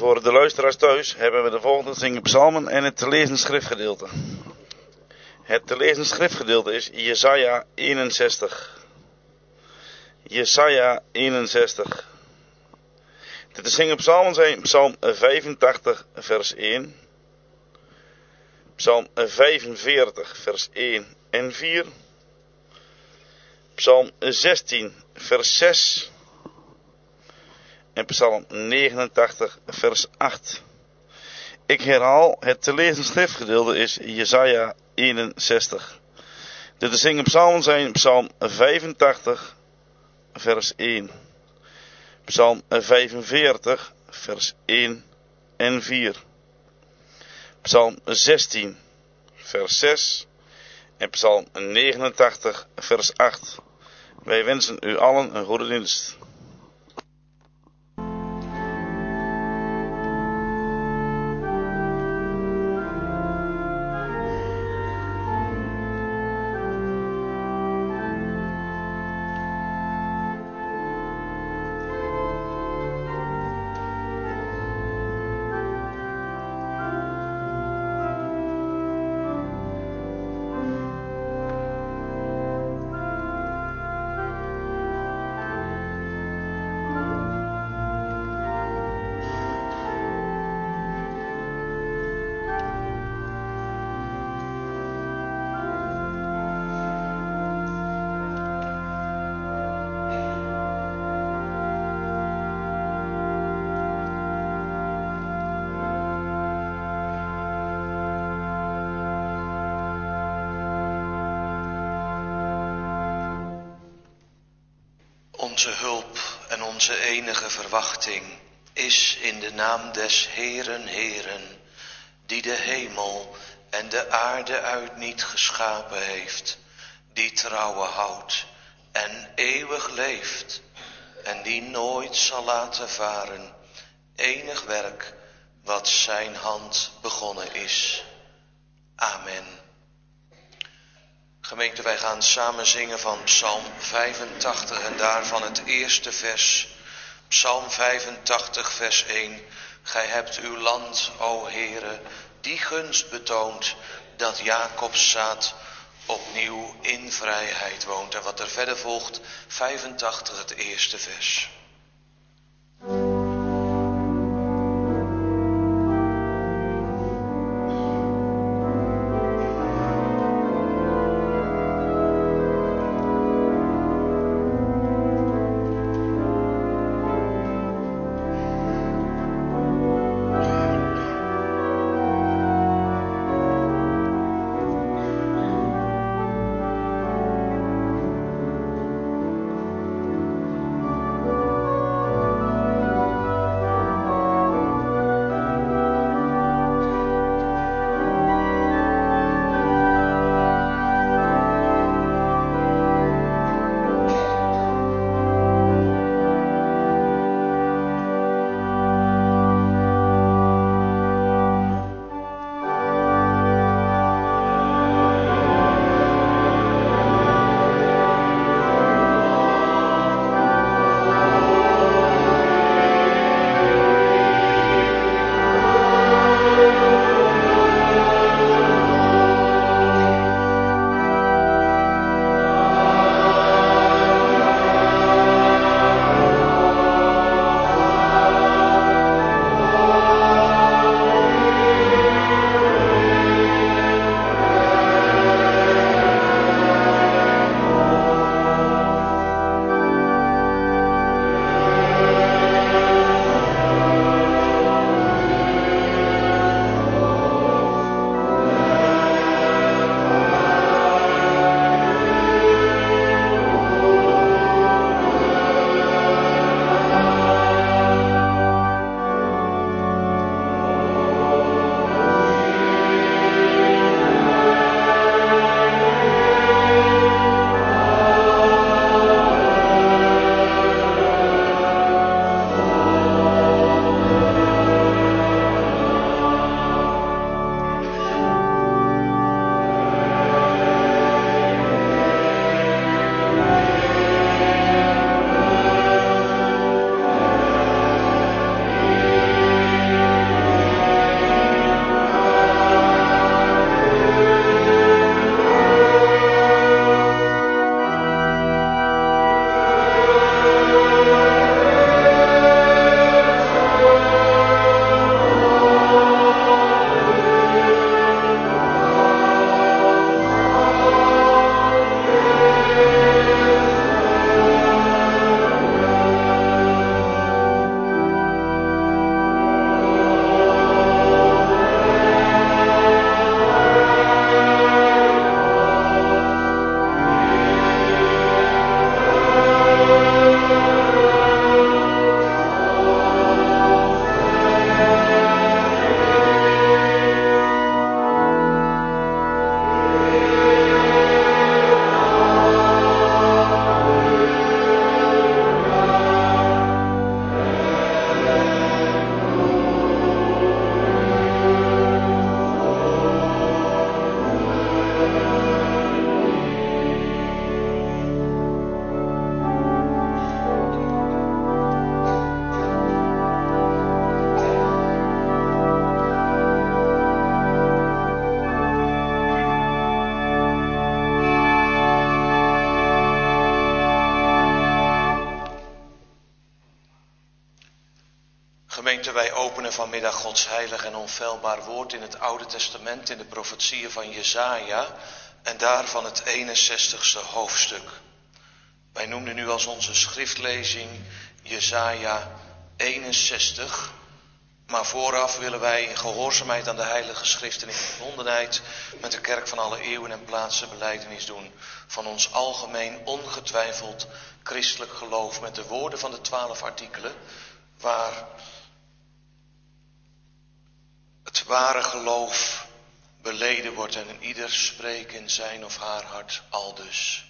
Voor de luisteraars thuis hebben we de volgende zingen psalmen en het te lezen schriftgedeelte. Het te lezen schriftgedeelte is Jesaja 61. Jesaja 61. De te zingen psalmen zijn psalm 85 vers 1, psalm 45 vers 1 en 4, psalm 16 vers 6 en psalm 89 vers 8. Ik herhaal, het te lezen schriftgedeelte is Jesaja 61. De te zingen psalmen zijn psalm 85 vers 1, psalm 45 vers 1 en 4, psalm 16 vers 6 en psalm 89 vers 8. Wij wensen u allen een goede dienst. Onze hulp en onze enige verwachting is in de naam des Heeren, Heeren, die de hemel en de aarde uit niet geschapen heeft, die trouwe houdt en eeuwig leeft en die nooit zal laten varen enig werk wat zijn hand begonnen is. Amen. Gemeente, wij gaan samen zingen van Psalm 85 en daarvan het eerste vers. Psalm 85 vers 1. Gij hebt uw land, o Heere, die gunst betoond dat Jacobs zaad opnieuw in vrijheid woont. En wat er verder volgt, 85 het eerste vers. Gemeente, wij openen vanmiddag Gods heilig en onfeilbaar woord in het Oude Testament, in de profetieën van Jesaja en daarvan het 61ste hoofdstuk. Wij noemden nu als onze schriftlezing Jesaja 61, maar vooraf willen wij in gehoorzaamheid aan de Heilige Schrift en in verbondenheid met de kerk van alle eeuwen en plaatsen belijdenis doen van ons algemeen ongetwijfeld christelijk geloof met de woorden van de 12 artikelen, waar het ware geloof beleden wordt en in ieder spreekt in zijn of haar hart aldus.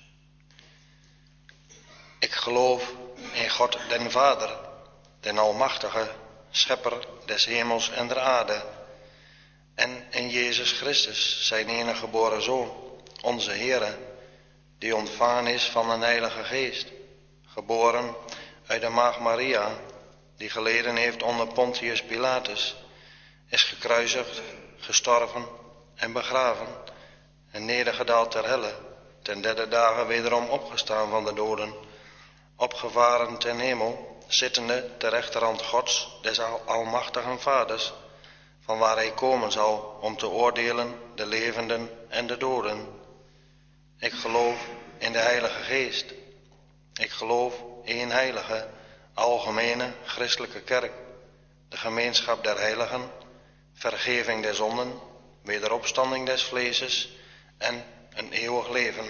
Ik geloof in God den Vader, den Almachtige, Schepper des hemels en der aarde, en in Jezus Christus, zijn enige geboren Zoon, onze Heere, die ontvangen is van een Heilige Geest, geboren uit de maagd Maria, die geleden heeft onder Pontius Pilatus, is gekruisigd, gestorven en begraven en nedergedaald ter helle, ten derde dagen wederom opgestaan van de doden, opgevaren ten hemel, zittende ter rechterhand Gods, des almachtigen Vaders, van waar hij komen zal om te oordelen de levenden en de doden. Ik geloof in de Heilige Geest. Ik geloof in heilige, algemene, christelijke kerk, de gemeenschap der heiligen, vergeving der zonden, wederopstanding des vleeses en een eeuwig leven.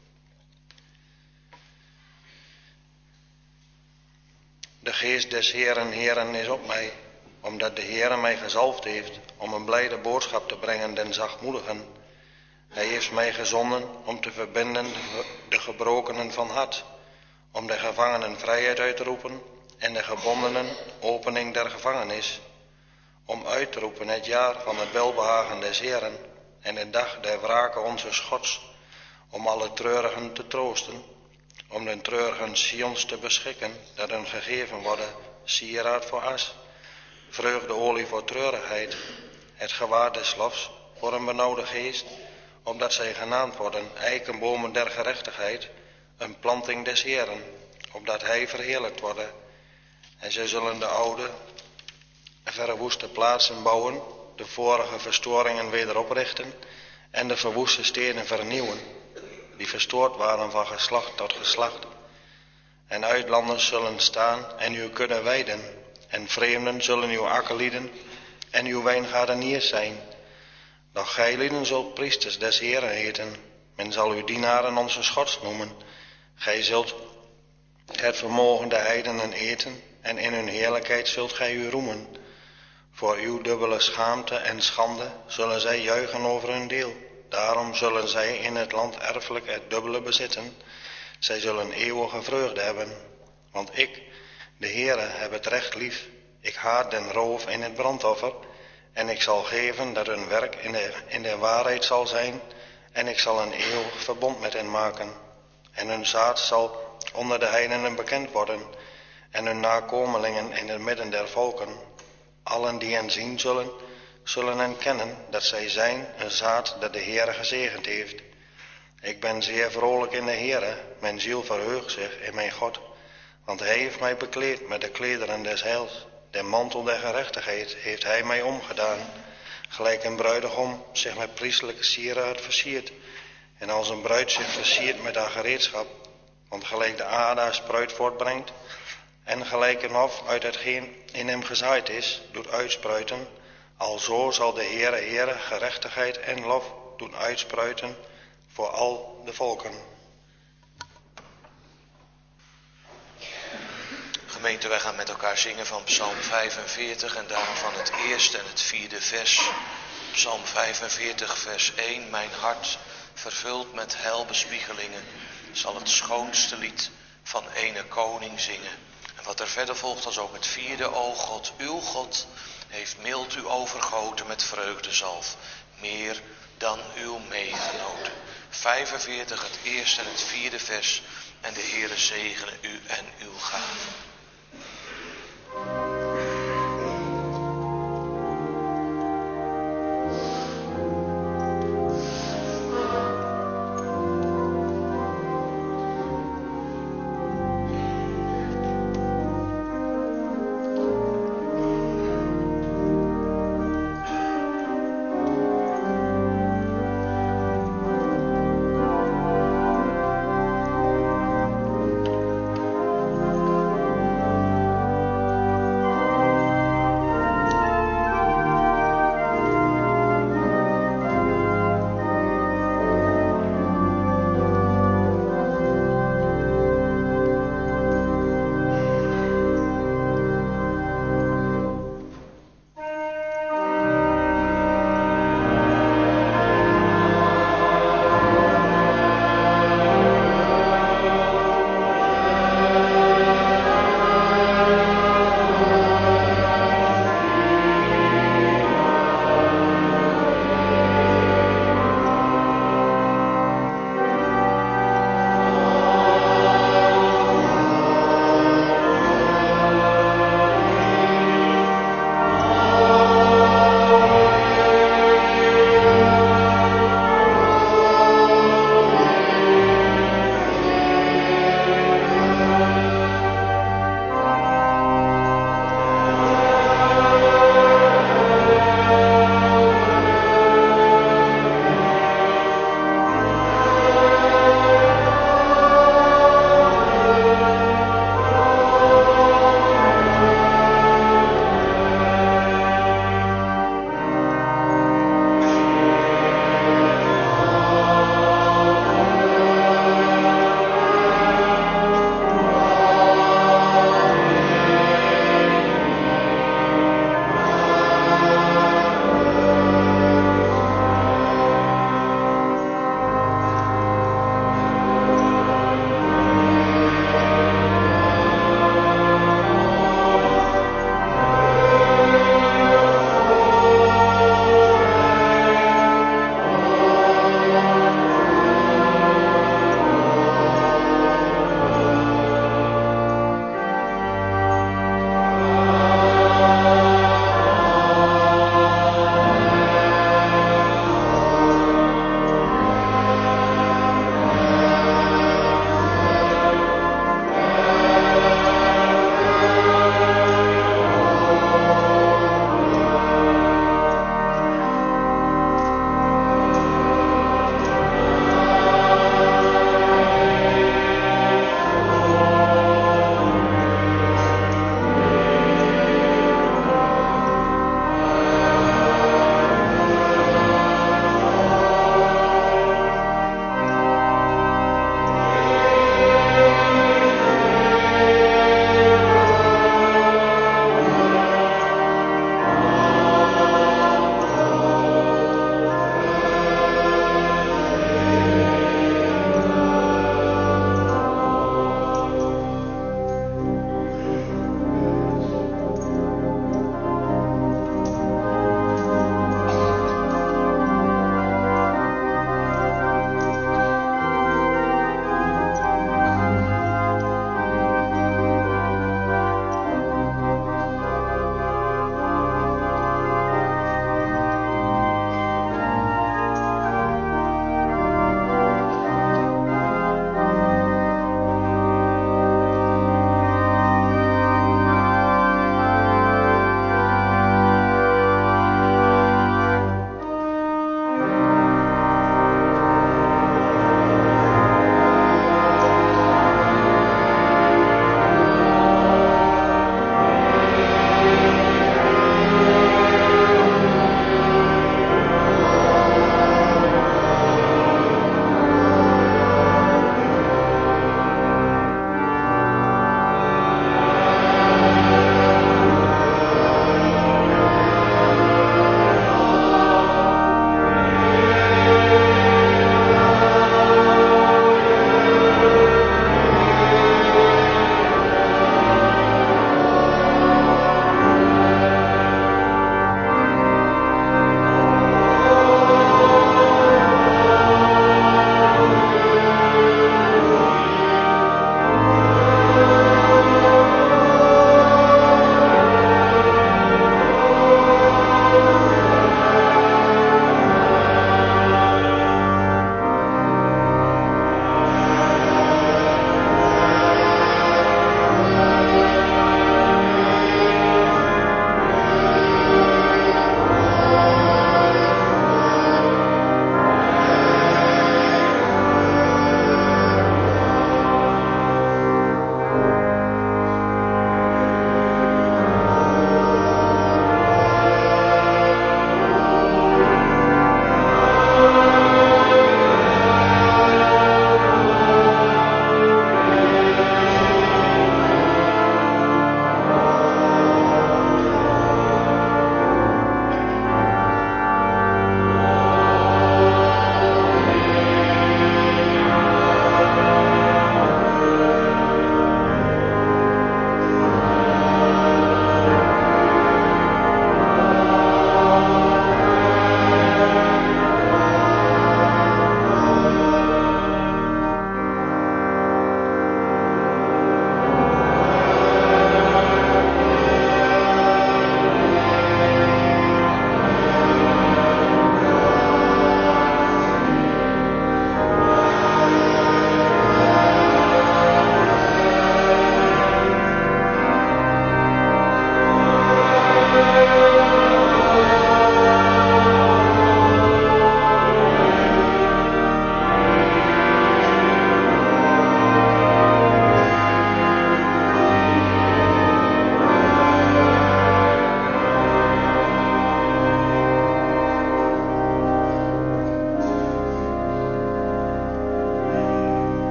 De geest des Heeren is op mij, omdat de Heere mij gezalfd heeft om een blijde boodschap te brengen den zachtmoedigen. Hij heeft mij gezonden om te verbinden de gebrokenen van hart, om de gevangenen vrijheid uit te roepen en de gebondenen opening der gevangenis, om uit te roepen het jaar van het welbehagen des Heeren en de dag der wrake onzes Gods, om alle treurigen te troosten, om den treurigen Sions te beschikken, dat hun gegeven worden sieraad voor as, vreugdeolie voor treurigheid, het gewaad des lofs voor een benauwde geest, opdat zij genaamd worden eikenbomen der gerechtigheid, een planting des Heeren, opdat hij verheerlijkt worden. En zij zullen de oude, verwoeste plaatsen bouwen, de vorige verstoringen weder oprichten en de verwoeste steden vernieuwen, die verstoord waren van geslacht tot geslacht. En uitlanders zullen staan en u kunnen weiden, en vreemden zullen uw akkerlieden en uw wijngaardeniers zijn. Doch gijlieden zult priesters des Heeren heten, men zal uw dienaren onze Gods noemen. Gij zult het vermogen der heidenen eten, en in hun heerlijkheid zult gij u roemen. Voor uw dubbele schaamte en schande zullen zij juichen over hun deel. Daarom zullen zij in het land erfelijk het dubbele bezitten. Zij zullen eeuwige vreugde hebben. Want ik, de Heere, heb het recht lief. Ik haat den roof in het brandoffer. En ik zal geven dat hun werk in de waarheid zal zijn. En ik zal een eeuwig verbond met hen maken. En hun zaad zal onder de heidenen bekend worden. En hun nakomelingen in het midden der volken. Allen die hen zien zullen hen kennen dat zij zijn een zaad dat de Heere gezegend heeft. Ik ben zeer vrolijk in de Heere, mijn ziel verheugt zich in mijn God. Want hij heeft mij bekleed met de klederen des heils. De mantel der gerechtigheid heeft hij mij omgedaan. Gelijk een bruidegom zich met priestelijke sieraad versiert. En als een bruid zich versiert met haar gereedschap. Want gelijk de aarde haar spruit voortbrengt. En gelijk een hof uit hetgeen in hem gezaaid is, doet uitspruiten. Alzo zal de Heere gerechtigheid en lof doen uitspruiten voor al de volken. Gemeente, wij gaan met elkaar zingen van Psalm 45 en daarvan het eerste en het vierde vers. Psalm 45 vers 1. Mijn hart, vervuld met heilbespiegelingen, zal het schoonste lied van ene koning zingen. En wat er verder volgt als ook het vierde. O God, uw God, heeft mild u overgoten met vreugdezalf, meer dan uw medegenoten. 45 het eerste en het vierde vers. En de Heere zegene u en uw gaven.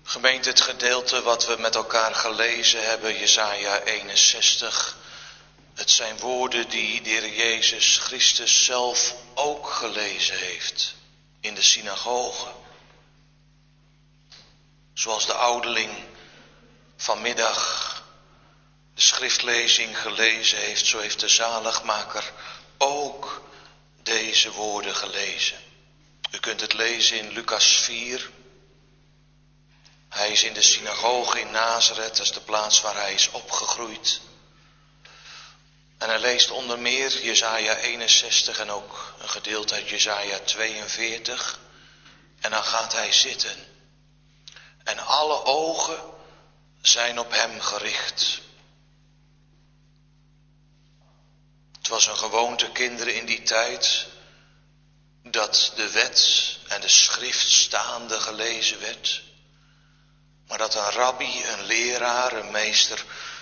Gemeente, het gedeelte wat we met elkaar gelezen hebben, Jesaja 61. Het zijn woorden die de Heer Jezus Christus zelf ook gelezen heeft in de synagoge. Zoals de ouderling vanmiddag de schriftlezing gelezen heeft, zo heeft de zaligmaker ook deze woorden gelezen. U kunt het lezen in Lucas 4. Hij is in de synagoge in Nazareth, dat is de plaats waar hij is opgegroeid. En hij leest onder meer Jesaja 61 en ook een gedeelte uit Jesaja 42. En dan gaat hij zitten. En alle ogen zijn op hem gericht. Het was een gewoonte, kinderen, in die tijd, dat de wet en de schrift staande gelezen werd. Maar dat een rabbi, een leraar, een meester,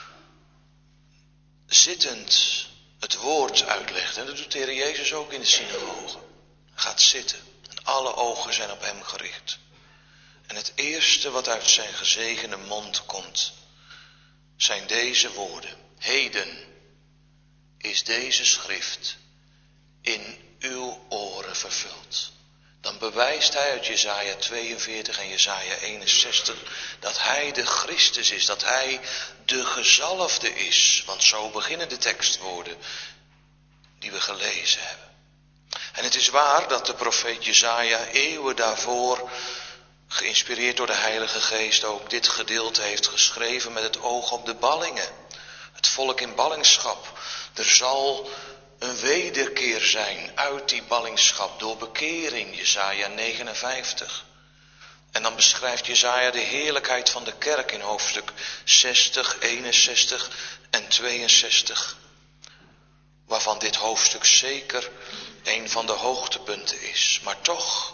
zittend het woord uitlegde. En dat doet de Heer Jezus ook in de synagoge. Hij gaat zitten en alle ogen zijn op hem gericht. En het eerste wat uit zijn gezegende mond komt, zijn deze woorden. Heden is deze schrift in uw oren vervuld. Dan bewijst hij uit Jesaja 42 en Jesaja 61 dat hij de Christus is, dat hij de gezalfde is. Want zo beginnen de tekstwoorden die we gelezen hebben. En het is waar dat de profeet Jesaja eeuwen daarvoor, geïnspireerd door de Heilige Geest, ook dit gedeelte heeft geschreven met het oog op de ballingen. Het volk in ballingschap. Er zal een wederkeer zijn uit die ballingschap door bekering, Jesaja 59. En dan beschrijft Jesaja de heerlijkheid van de kerk in hoofdstuk 60, 61 en 62. Waarvan dit hoofdstuk zeker een van de hoogtepunten is. Maar toch.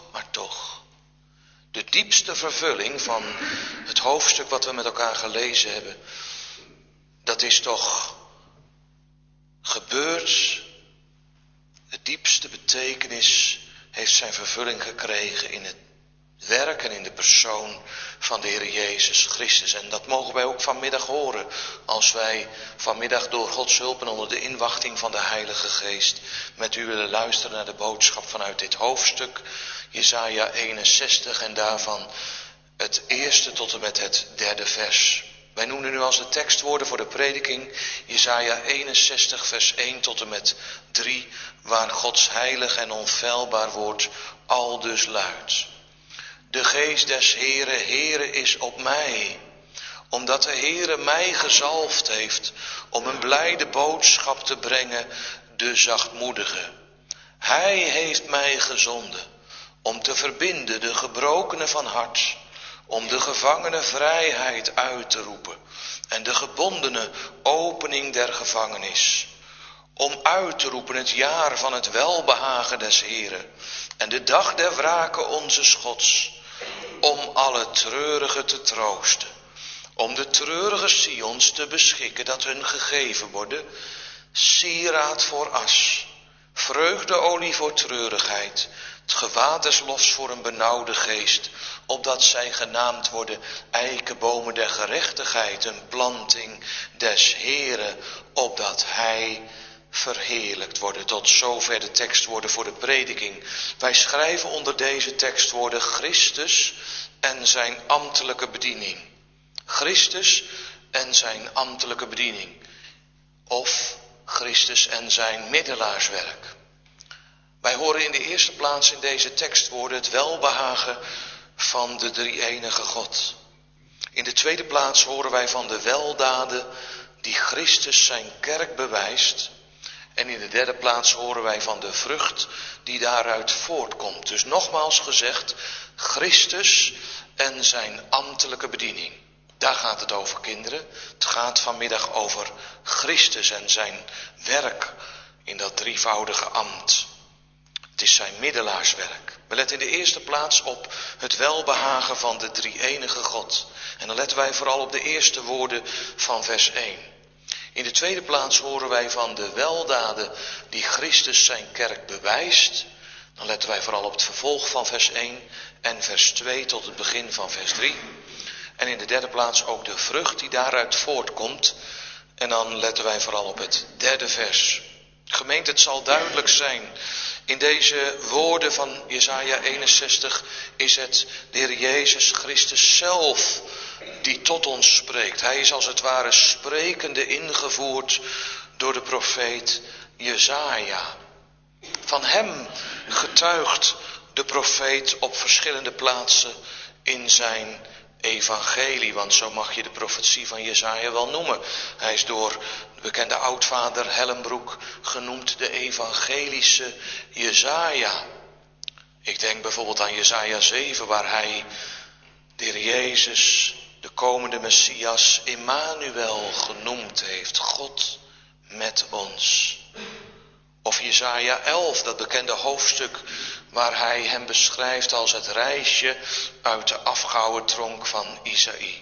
De diepste vervulling van het hoofdstuk wat we met elkaar gelezen hebben, dat is toch gebeurd. De diepste betekenis heeft zijn vervulling gekregen in het werk en in de persoon van de Heer Jezus Christus. En dat mogen wij ook vanmiddag horen, als wij vanmiddag door Gods hulp en onder de inwachting van de Heilige Geest met u willen luisteren naar de boodschap vanuit dit hoofdstuk, Jesaja 61 en daarvan het eerste tot en met het derde vers. Wij noemen nu als de tekstwoorden voor de prediking Jesaja 61 vers 1 tot en met 3, waar Gods heilig en onfeilbaar woord aldus luidt. De geest des Heere is op mij, omdat de Heere mij gezalfd heeft om een blijde boodschap te brengen, de zachtmoedige. Hij heeft mij gezonden om te verbinden de gebrokenen van hart, om de gevangenen vrijheid uit te roepen en de gebondenen opening der gevangenis. Om uit te roepen het jaar van het welbehagen des Heeren en de dag der wrake onzes Gods. Om alle treurigen te troosten. Om de treurige Sions te beschikken dat hun gegeven worden. Sieraad voor as. Vreugdeolie voor treurigheid. Het gewaad des lofs voor een benauwde geest. Opdat zij genaamd worden eikenbomen der gerechtigheid. Een planting des Heeren. Opdat hij verheerlijkt worden. Tot zover de tekstwoorden voor de prediking. Wij schrijven onder deze tekstwoorden Christus en zijn ambtelijke bediening. Christus en zijn ambtelijke bediening. Of Christus en zijn middelaarswerk. Wij horen in de eerste plaats in deze tekstwoorden het welbehagen van de drie-enige God. In de tweede plaats horen wij van de weldaden die Christus zijn kerk bewijst. En in de derde plaats horen wij van de vrucht die daaruit voortkomt. Dus nogmaals gezegd, Christus en zijn ambtelijke bediening. Daar gaat het over, kinderen. Het gaat vanmiddag over Christus en zijn werk in dat drievoudige ambt. Het is zijn middelaarswerk. We letten in de eerste plaats op het welbehagen van de drie-enige God. En dan letten wij vooral op de eerste woorden van vers 1. In de tweede plaats horen wij van de weldaden die Christus zijn kerk bewijst. Dan letten wij vooral op het vervolg van vers 1 en vers 2 tot het begin van vers 3. En in de derde plaats ook de vrucht die daaruit voortkomt. En dan letten wij vooral op het derde vers. Gemeente, het zal duidelijk zijn. In deze woorden van Jesaja 61 is het de Heer Jezus Christus zelf die tot ons spreekt. Hij is als het ware sprekende ingevoerd door de profeet Jesaja. Van hem getuigt de profeet op verschillende plaatsen in zijn evangelie, want zo mag je de profetie van Jesaja wel noemen. Hij is door de bekende oudvader Hellenbroek genoemd de evangelische Jesaja. Ik denk bijvoorbeeld aan Jesaja 7, waar hij de Heer Jezus, de komende Messias, Immanuel genoemd heeft. God met ons. Of Jesaja 11, dat bekende hoofdstuk waar hij hem beschrijft als het rijsje uit de afgehouwen tronk van Isaïe.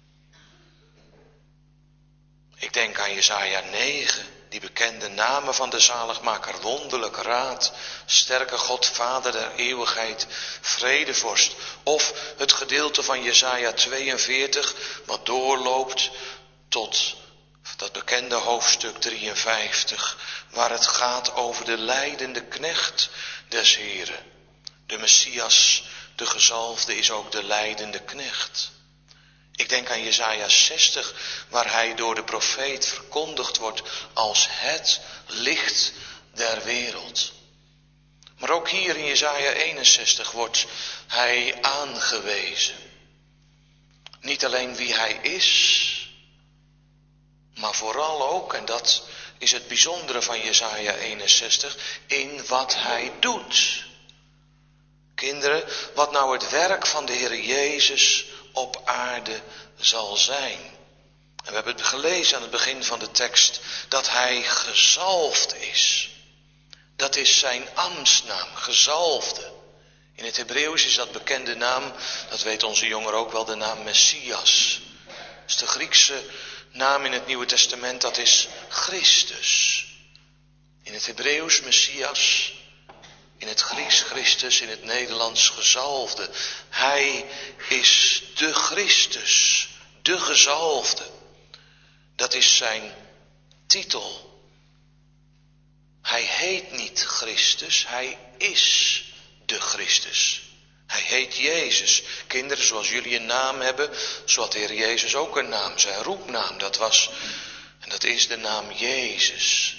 Ik denk aan Jesaja 9, die bekende namen van de zaligmaker, wonderlijk raad, sterke God, Vader der eeuwigheid, vredevorst. Of het gedeelte van Jesaja 42, wat doorloopt tot dat bekende hoofdstuk 53, waar het gaat over de lijdende knecht des Heren. De Messias, de gezalfde, is ook de lijdende knecht. Ik denk aan Jesaja 60, waar hij door de profeet verkondigd wordt als het licht der wereld. Maar ook hier in Jesaja 61 wordt hij aangewezen. Niet alleen wie hij is, maar vooral ook, en dat is het bijzondere van Jesaja 61, in wat hij doet. Kinderen, wat nou het werk van de Heer Jezus op aarde zal zijn. En we hebben het gelezen aan het begin van de tekst, dat hij gezalfd is. Dat is zijn ambtsnaam, gezalfde. In het Hebreeuws is dat bekende naam, dat weet onze jongeren ook wel, de naam Messias. Dat is de Griekse naam in het Nieuwe Testament, dat is Christus. In het Hebreeuws Messias, in het Grieks Christus, in het Nederlands gezalfde. Hij is de Christus, de gezalfde. Dat is zijn titel. Hij heet niet Christus, hij is de Christus. Hij heet Jezus. Kinderen, zoals jullie een naam hebben, zo had de Heer Jezus ook een naam. Zijn roepnaam, dat was en dat is de naam Jezus.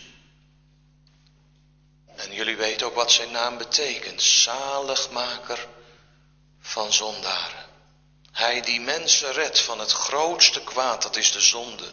En jullie weten ook wat zijn naam betekent. Zaligmaker van zondaren. Hij die mensen redt van het grootste kwaad, dat is de zonde.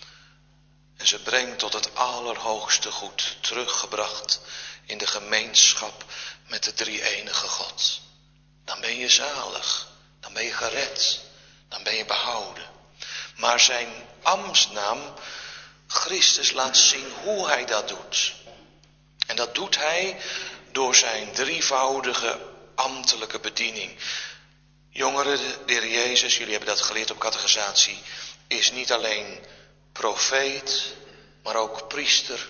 En ze brengt tot het allerhoogste goed, teruggebracht in de gemeenschap met de drie-enige God. Dan ben je zalig, dan ben je gered, dan ben je behouden. Maar zijn ambtsnaam, Christus, laat zien hoe hij dat doet. En dat doet hij door zijn drievoudige ambtelijke bediening. Jongeren, de Heer Jezus, jullie hebben dat geleerd op catechisatie, is niet alleen profeet, maar ook priester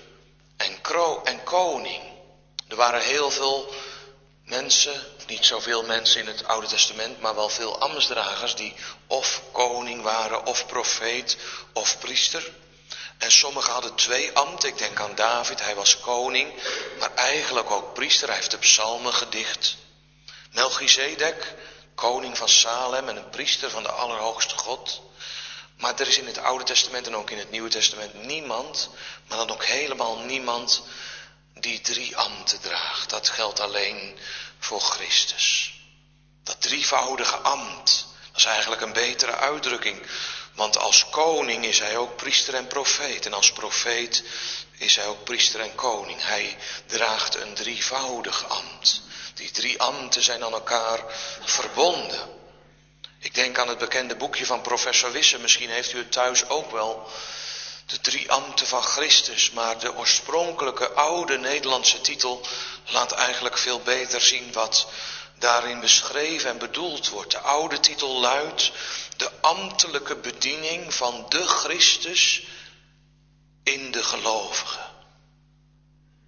en koning. Er waren heel veel mensen, niet zoveel mensen in het Oude Testament, maar wel veel ambtsdragers die of koning waren, of profeet, of priester. En sommigen hadden twee ambten. Ik denk aan David, hij was koning, maar eigenlijk ook priester. Hij heeft de psalmen gedicht. Melchizedek, koning van Salem en een priester van de Allerhoogste God. Maar er is in het Oude Testament en ook in het Nieuwe Testament niemand, maar dan ook helemaal niemand, die drie ambten draagt. Dat geldt alleen voor Christus. Dat drievoudige ambt, dat is eigenlijk een betere uitdrukking. Want als koning is hij ook priester en profeet. En als profeet is hij ook priester en koning. Hij draagt een drievoudig ambt. Die drie ambten zijn aan elkaar verbonden. Ik denk aan het bekende boekje van professor Wisse. Misschien heeft u het thuis ook wel. De drie ambten van Christus. Maar de oorspronkelijke oude Nederlandse titel laat eigenlijk veel beter zien wat daarin beschreven en bedoeld wordt. De oude titel luidt: de ambtelijke bediening van de Christus in de gelovigen.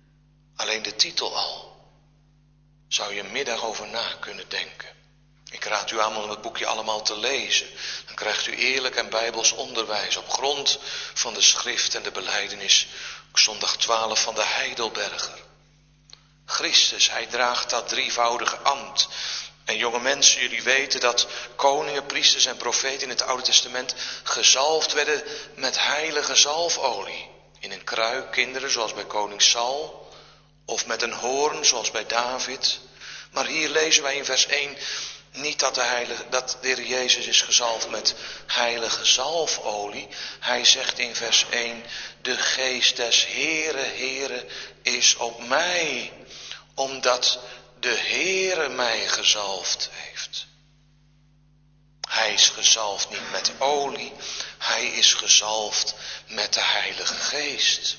Alleen de titel al zou je een middag over na kunnen denken. Ik raad u aan om het boekje allemaal te lezen. Dan krijgt u eerlijk en bijbels onderwijs op grond van de schrift en de belijdenis. Zondag 12 van de Heidelberger. Christus, hij draagt dat drievoudige ambt. En jonge mensen, jullie weten dat koningen, priesters en profeten in het Oude Testament gezalfd werden met heilige zalfolie. In een kruik kinderen zoals bij koning Saul, of met een hoorn zoals bij David. Maar hier lezen wij in vers 1 niet dat de Heer Jezus is gezalfd met heilige zalfolie. Hij zegt in vers 1, de geest des Heere is op mij, omdat de Heere mij gezalfd heeft. Hij is gezalfd niet met olie, hij is gezalfd met de Heilige Geest.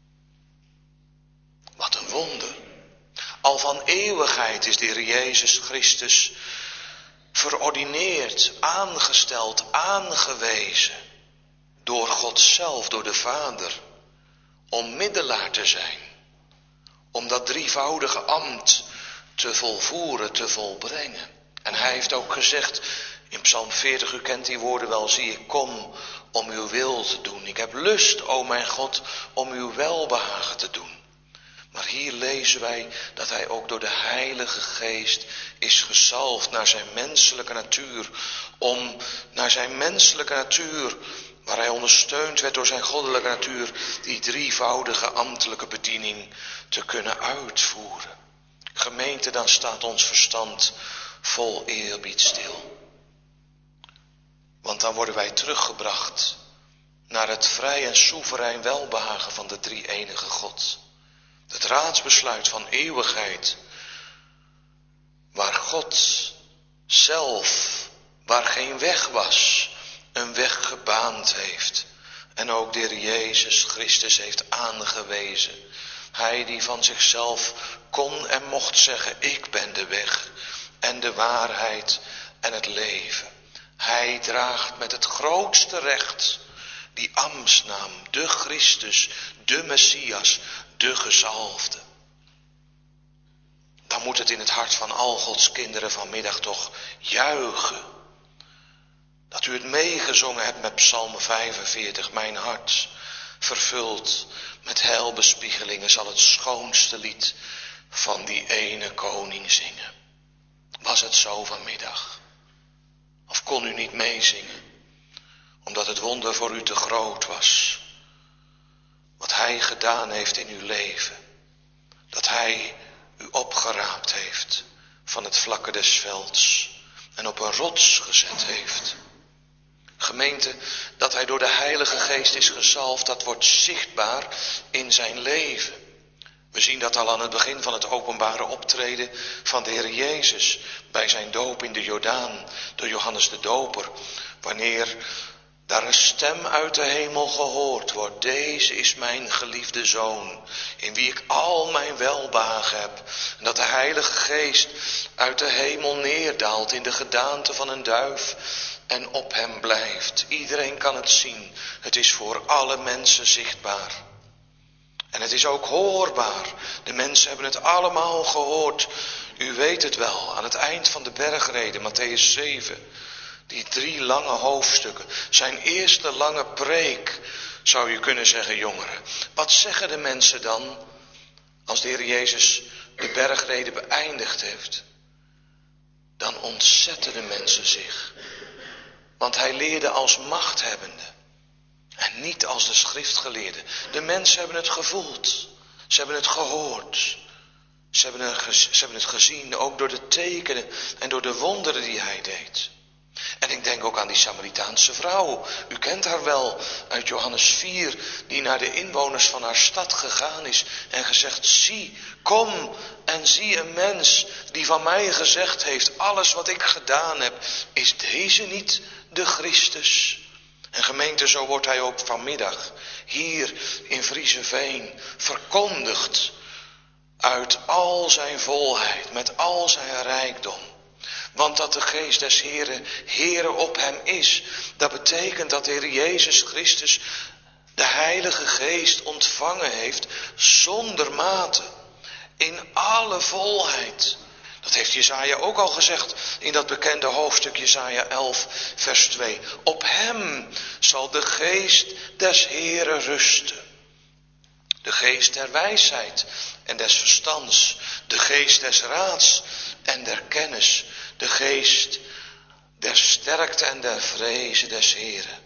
Wat een wonder. Al van eeuwigheid is de Heer Jezus Christus verordineerd, aangesteld, aangewezen door God zelf, door de Vader, om middelaar te zijn, om dat drievoudige ambt te volvoeren, te volbrengen. En hij heeft ook gezegd in Psalm 40, u kent die woorden wel, zie ik kom om uw wil te doen. Ik heb lust, o mijn God, om uw welbehagen te doen. Maar hier lezen wij dat hij ook door de Heilige Geest is gezalfd naar zijn menselijke natuur. Om naar zijn menselijke natuur, waar hij ondersteund werd door zijn goddelijke natuur, die drievoudige ambtelijke bediening te kunnen uitvoeren. Gemeente, dan staat ons verstand vol eerbied stil. Want dan worden wij teruggebracht naar het vrij en soeverein welbehagen van de drie-enige God. Het raadsbesluit van eeuwigheid, waar God zelf, waar geen weg was, een weg gebaand heeft. En ook de Heer Jezus Christus heeft aangewezen. Hij die van zichzelf kon en mocht zeggen, ik ben de weg en de waarheid en het leven. Hij draagt met het grootste recht die ambtsnaam, de Christus, de Messias, de gezalfde. Dan moet het in het hart van al Gods kinderen vanmiddag toch juichen. Dat u het meegezongen hebt met Psalm 45. Mijn hart, vervuld met heilbespiegelingen, zal het schoonste lied van die ene koning zingen. Was het zo vanmiddag? Of kon u niet meezingen, omdat het wonder voor u te groot was? Wat hij gedaan heeft in uw leven. Dat hij u opgeraapt heeft van het vlakke des velds en op een rots gezet heeft. Gemeente, dat hij door de Heilige Geest is gezalfd, dat wordt zichtbaar in zijn leven. We zien dat al aan het begin van het openbare optreden van de Heer Jezus bij zijn doop in de Jordaan door Johannes de Doper. Wanneer daar een stem uit de hemel gehoord wordt. Deze is mijn geliefde Zoon, in wie ik al mijn welbehagen heb. En dat de Heilige Geest uit de hemel neerdaalt in de gedaante van een duif en op hem blijft. Iedereen kan het zien. Het is voor alle mensen zichtbaar. En het is ook hoorbaar. De mensen hebben het allemaal gehoord. U weet het wel, aan het eind van de bergreden, Mattheüs 7... Die 3 lange hoofdstukken, zijn eerste lange preek, zou je kunnen zeggen, jongeren. Wat zeggen de mensen dan, als de Heer Jezus de bergreden beëindigd heeft? Dan ontzetten de mensen zich. Want hij leerde als machthebbende en niet als de schriftgeleerde. De mensen hebben het gevoeld, ze hebben het gehoord. Ze hebben het gezien, ook door de tekenen en door de wonderen die hij deed. En ik denk ook aan die Samaritaanse vrouw. U kent haar wel uit Johannes 4, die naar de inwoners van haar stad gegaan is en gezegd, zie, kom en zie een mens die van mij gezegd heeft, alles wat ik gedaan heb, is deze niet de Christus? En gemeente, zo wordt hij ook vanmiddag hier in Vriezeveen verkondigd uit al zijn volheid, met al zijn rijkdom. Want dat de geest des Heren op hem is, dat betekent dat de Heer Jezus Christus de Heilige Geest ontvangen heeft zonder mate, in alle volheid. Dat heeft Jesaja ook al gezegd in dat bekende hoofdstuk Jesaja 11 vers 2. Op hem zal de geest des Heeren rusten. De geest der wijsheid en des verstands. De geest des raads en der kennis. De geest der sterkte en der vreze des Heeren.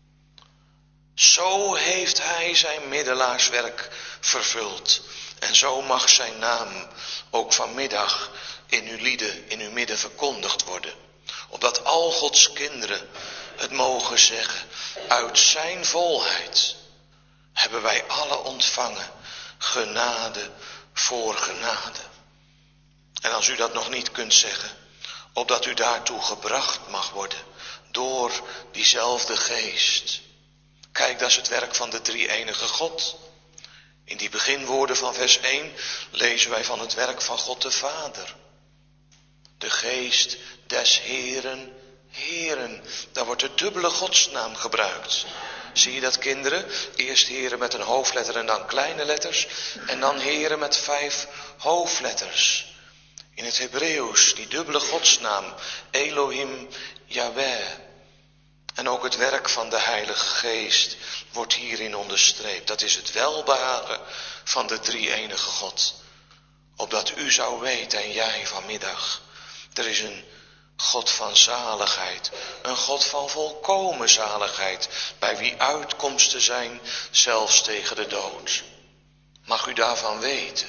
Zo heeft hij zijn middelaarswerk vervuld. En zo mag zijn naam ook vanmiddag in uw midden verkondigd worden. Opdat al Gods kinderen het mogen zeggen. Uit zijn volheid hebben wij alle ontvangen. Genade voor genade. En als u dat nog niet kunt zeggen. Opdat u daartoe gebracht mag worden. Door diezelfde geest. Kijk, dat is het werk van de drie-enige God. In die beginwoorden van vers 1 lezen wij van het werk van God de Vader. De geest des Heeren, Heeren. Daar wordt de dubbele godsnaam gebruikt. Zie je dat, kinderen? Eerst Heeren met een hoofdletter en dan kleine letters. En dan Heeren met 5 hoofdletters. In het Hebreeuws, die dubbele godsnaam. Elohim, Yahweh. En ook het werk van de Heilige Geest wordt hierin onderstreept. Dat is het welbehagen van de drie-enige God. Opdat u zou weten en jij vanmiddag. Er is een God van zaligheid. Een God van volkomen zaligheid. Bij wie uitkomsten zijn, zelfs tegen de dood. Mag u daarvan weten?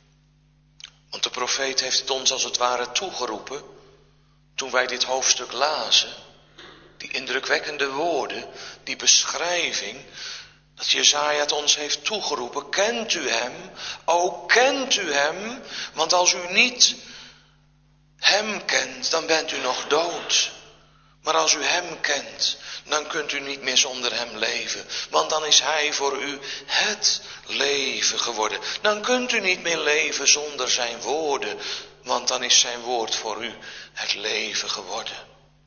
Want de profeet heeft het ons als het ware toegeroepen. Toen wij dit hoofdstuk lazen. Die indrukwekkende woorden, die beschrijving, dat Jesaja het ons heeft toegeroepen. Kent u hem? O, kent u hem? Want als u niet hem kent, dan bent u nog dood. Maar als u hem kent, dan kunt u niet meer zonder hem leven. Want dan is hij voor u het leven geworden. Dan kunt u niet meer leven zonder zijn woorden. Want dan is zijn woord voor u het leven geworden.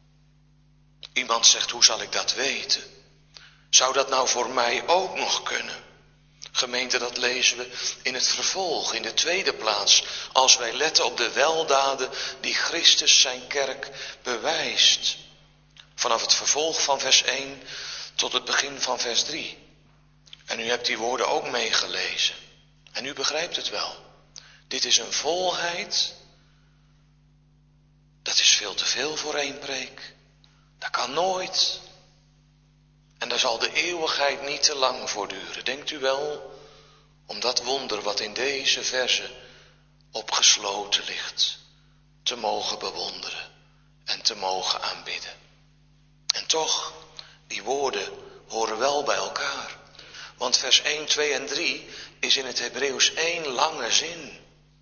Iemand zegt, hoe zal ik dat weten? Zou dat nou voor mij ook nog kunnen? Gemeente, dat lezen we in het vervolg, in de tweede plaats. Als wij letten op de weldaden die Christus zijn kerk bewijst. Vanaf het vervolg van vers 1 tot het begin van vers 3. En u hebt die woorden ook meegelezen. En u begrijpt het wel. Dit is een volheid. Dat is veel te veel voor één preek. Dat kan nooit. En daar zal de eeuwigheid niet te lang voor duren. Denkt u wel? Om dat wonder wat in deze verse opgesloten ligt. Te mogen bewonderen. En te mogen aanbidden. En toch, die woorden horen wel bij elkaar. Want vers 1, 2 en 3 is in het Hebreeuws één lange zin.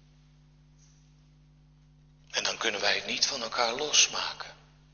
En dan kunnen wij het niet van elkaar losmaken.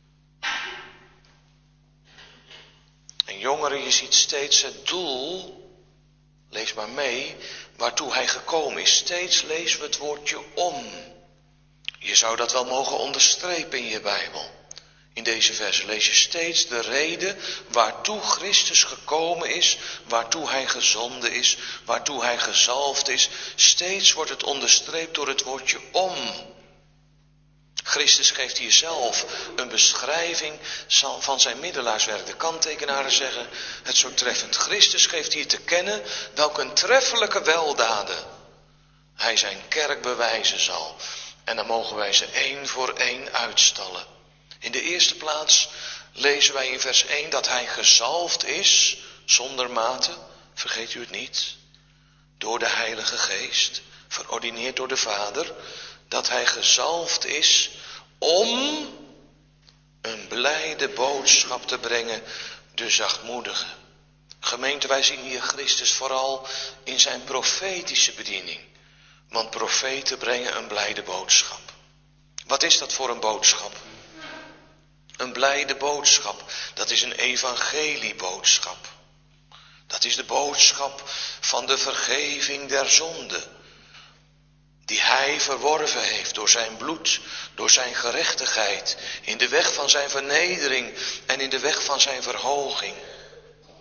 En jongeren, je ziet steeds het doel, lees maar mee, waartoe hij gekomen is. Steeds lezen we het woordje om. Je zou dat wel mogen onderstrepen in je Bijbel. In deze verse lees je steeds de reden waartoe Christus gekomen is, waartoe hij gezonden is, waartoe hij gezalfd is. Steeds wordt het onderstreept door het woordje om. Christus geeft hier zelf een beschrijving van zijn middelaarswerk. De kanttekenaren zeggen het zo treffend. Christus geeft hier te kennen welke een treffelijke weldaden hij zijn kerk bewijzen zal. En dan mogen wij ze één voor één uitstallen. In de eerste plaats lezen wij in vers 1 dat hij gezalfd is, zonder mate, vergeet u het niet, door de Heilige Geest, verordineerd door de Vader, dat hij gezalfd is om een blijde boodschap te brengen, de zachtmoedige. Gemeente, wij zien hier Christus vooral in zijn profetische bediening. Want profeten brengen een blijde boodschap. Wat is dat voor een boodschap? Een blijde boodschap, dat is een evangelieboodschap. Dat is de boodschap van de vergeving der zonde. Die hij verworven heeft door zijn bloed, door zijn gerechtigheid. In de weg van zijn vernedering en in de weg van zijn verhoging.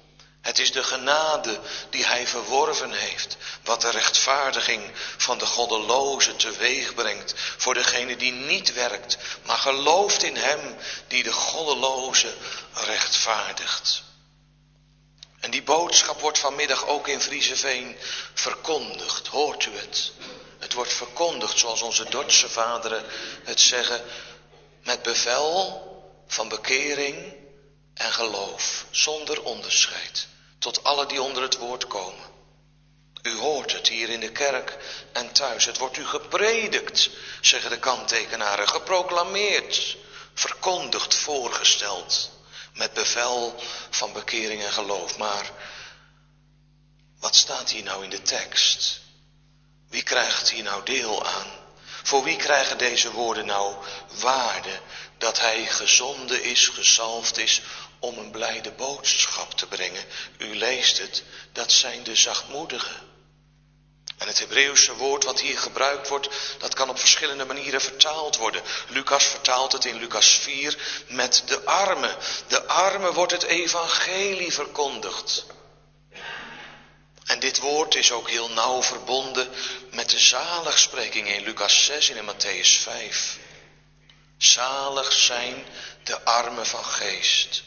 Het is de genade die hij verworven heeft, wat de rechtvaardiging van de goddeloze teweeg brengt voor degene die niet werkt, maar gelooft in hem die de goddeloze rechtvaardigt. En die boodschap wordt vanmiddag ook in Vriezeveen verkondigd. Hoort u het? Het wordt verkondigd zoals onze Dordtse vaderen het zeggen, met bevel van bekering en geloof, zonder onderscheid, tot alle die onder het woord komen. U hoort het hier in de kerk en thuis. Het wordt u gepredikt, zeggen de kanttekenaren, geproclameerd, verkondigd, voorgesteld, met bevel van bekering en geloof. Maar wat staat hier nou in de tekst? Wie krijgt hier nou deel aan? Voor wie krijgen deze woorden nou waarde? Dat hij gezonden is, gezalfd is om een blijde boodschap te brengen. U leest het, dat zijn de zachtmoedigen. En het Hebreeuwse woord wat hier gebruikt wordt, dat kan op verschillende manieren vertaald worden. Lucas vertaalt het in Lucas 4 met de armen. De armen wordt het evangelie verkondigd. En dit woord is ook heel nauw verbonden met de zaligspreking in Lucas 6 en in Matthäus 5. Zalig zijn de armen van geest.